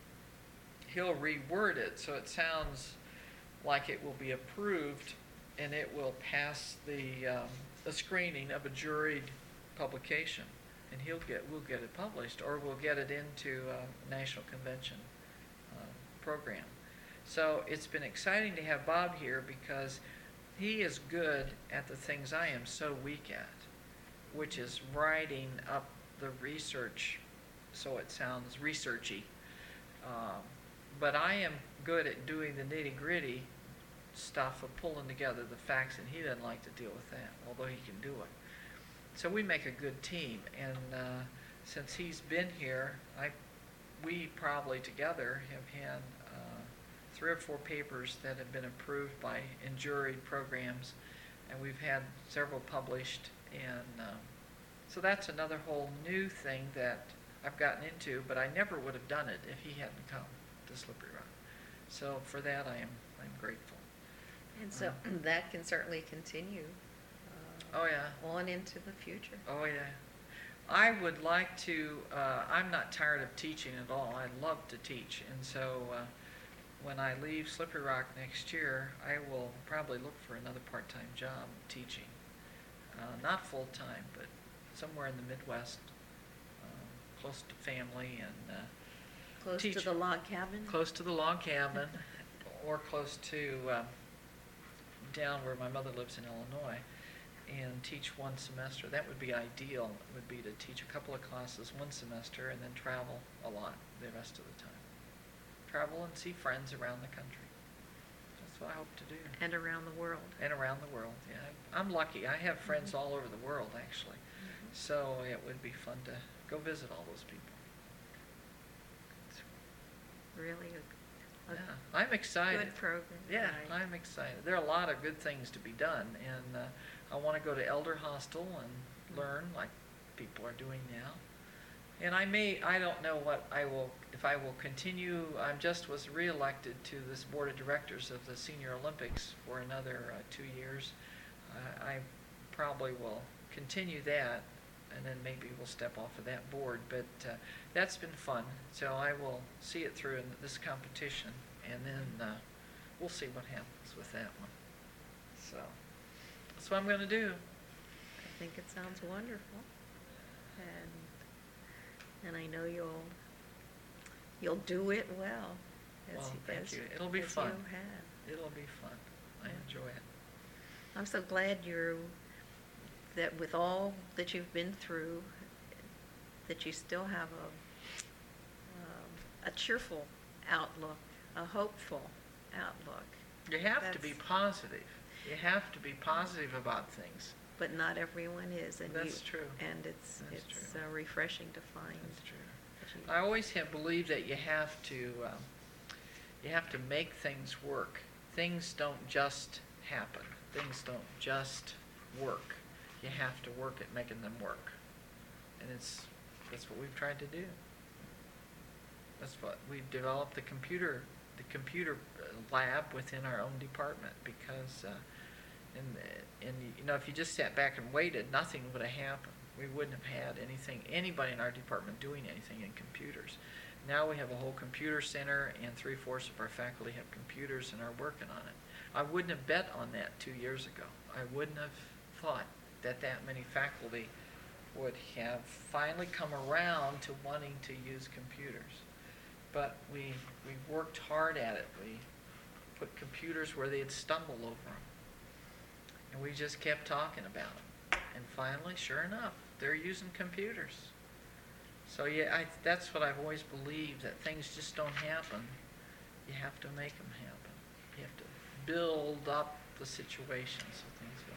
he'll reword it so it sounds like it will be approved and it will pass the um, the screening of a juried publication. And he'll get, we'll get it published, or we'll get it into a national convention uh, program. So it's been exciting to have Bob here because he is good at the things I am so weak at, which is writing up the research so it sounds researchy. Um, but I am good at doing the nitty-gritty stuff of pulling together the facts, and he doesn't like to deal with that, although he can do it. So we make a good team, and uh, since he's been here, I, we probably together have had uh, three or four papers that have been approved by in juried programs, and we've had several published, and um, so that's another whole new thing that I've gotten into, but I never would have done it if he hadn't come to Slippery Rock. So for that, I am I'm grateful. And so Um, that can certainly continue uh, Oh yeah. on into the future. Oh yeah. I would like to, uh, I'm not tired of teaching at all. I love to teach. And so uh, when I leave Slippery Rock next year, I will probably look for another part-time job teaching. Uh, not full-time, but somewhere in the Midwest, um, close to family and uh, Close teach. to the log cabin? Close to the log cabin or close to um, down where my mother lives in Illinois, and teach one semester. That would be ideal. It would be to teach a couple of classes one semester and then travel a lot the rest of the time. Travel and see friends around the country. That's what I hope to do. And around the world. And around the world, yeah. I'm lucky. I have friends Mhm. all over the world, actually. Mhm. So it would be fun to go visit all those people. It's really a, a Yeah, I'm excited. good program. Yeah, Right. I'm excited. There are a lot of good things to be done, and uh, I want to go to Elder Hostel and learn like people are doing now. And I may, I don't know what I will, if I will continue, I just was reelected to this board of directors of the Senior Olympics for another uh, two years. Uh, I probably will continue that, and then maybe we'll step off of that board. But uh, that's been fun, so I will see it through in this competition, and then uh, we'll see what happens with that one. So that's what I'm going to do. I think it sounds wonderful. And and I know you'll you'll do it well. As, Well, thank as, you. It'll be as fun. You have. It'll be fun. I enjoy it. I'm so glad you're that with all that you've been through, that you still have a um, a cheerful outlook, a hopeful outlook. You have to be That's- positive. You have to be positive about things. But not everyone is, and That's you, true. And it's That's it's true. uh, refreshing to find. That's true. that you- I always have believed that you have to um, you have to make things work. Things don't just happen. Things don't just work. You have to work at making them work, and it's that's what we've tried to do. That's what we've developed the computer the computer lab within our own department because. Uh, And, and you know, if you just sat back and waited, nothing would have happened. We wouldn't have had anything, anybody in our department doing anything in computers. Now we have a whole computer center, and three-fourths of our faculty have computers and are working on it. I wouldn't have bet on that two years ago. I wouldn't have thought that that many faculty would have finally come around to wanting to use computers. But we, we worked hard at it. We put computers where they'd stumble over them. And we just kept talking about them. And finally, sure enough, they're using computers. So yeah, I, that's what I've always believed, that things just don't happen. You have to make them happen. You have to build up the situation so things will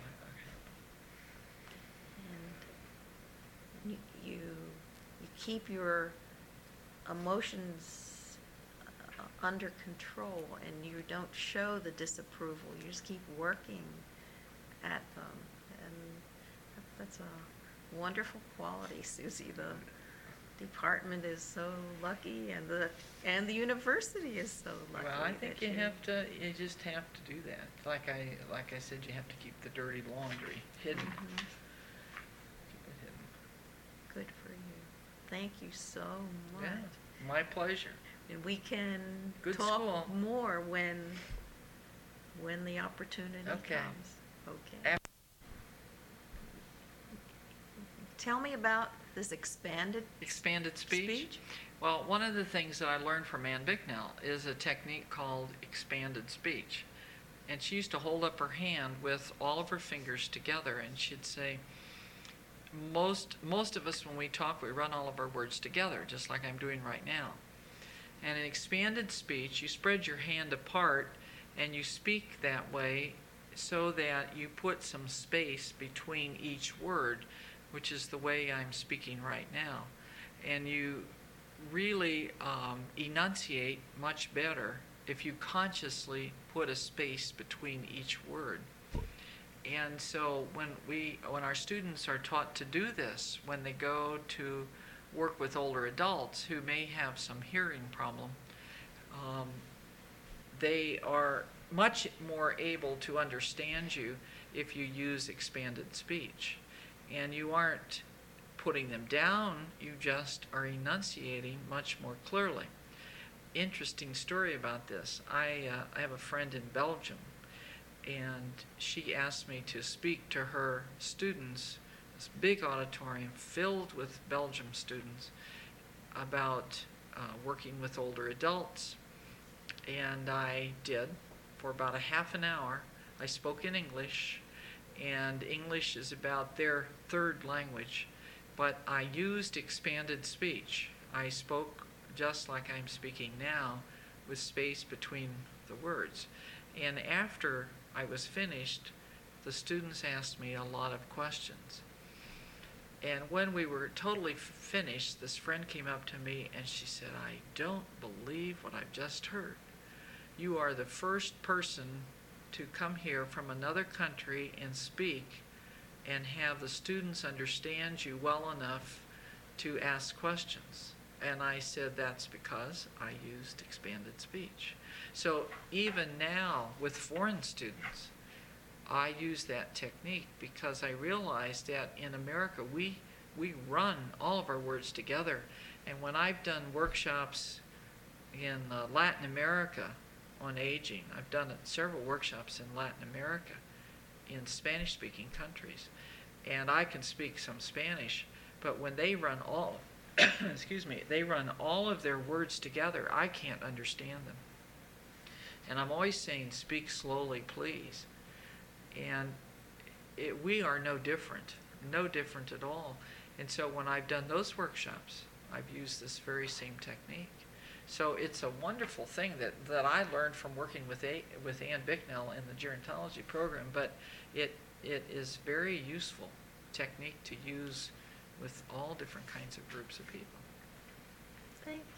happen. And you, you, you keep your emotions uh, under control, and you don't show the disapproval. You just keep working at them, and that- that's a wonderful quality, Susie. The department is so lucky, and the and the university is so lucky. Well, I think that you have to, you just have to do that. Like I, like I said, you have to keep the dirty laundry hidden. Mhm. Keep it hidden. Good for you. Thank you so much. Yeah, my pleasure. And we can Good talk school. more when when the opportunity Okay. comes. Okay. Af- Tell me about this expanded Expanded speech? speech. Well, one of the things that I learned from Ann Bicknell is a technique called expanded speech. And she used to hold up her hand with all of her fingers together, and she'd say, most, most of us, when we talk, we run all of our words together, just like I'm doing right now. And in expanded speech, you spread your hand apart, and you speak that way so that you put some space between each word, which is the way I'm speaking right now. And you really um, enunciate much better if you consciously put a space between each word. And so when we, when our students are taught to do this, when they go to work with older adults who may have some hearing problem, um, they are much more able to understand you if you use expanded speech. And you aren't putting them down, you just are enunciating much more clearly. Interesting story about this. I, uh, I have a friend in Belgium, and she asked me to speak to her students, this big auditorium filled with Belgium students, about uh, working with older adults. And I did for about a half an hour. I spoke in English, and English is about their third language, but I used expanded speech. I spoke just like I'm speaking now, with space between the words. And after I was finished, the students asked me a lot of questions. And when we were totally finished, this friend came up to me and she said, "I don't believe what I've just heard. You are the first person to come here from another country and speak and have the students understand you well enough to ask questions." And I said, that's because I used expanded speech. So even now with foreign students, I use that technique because I realized that in America we we run all of our words together. And when I've done workshops in uh, Latin America on aging, I've done several workshops in Latin America in Spanish-speaking countries, and I can speak some Spanish, but when they run all excuse me, they run all of their words together, I can't understand them. And I'm always saying, speak slowly, please. And it, we are no different, no different at all. And so when I've done those workshops, I've used this very same technique. So it's a wonderful thing that, that I learned from working with a, with Ann Bicknell in the gerontology program, but it it is very useful technique to use with all different kinds of groups of people. Thank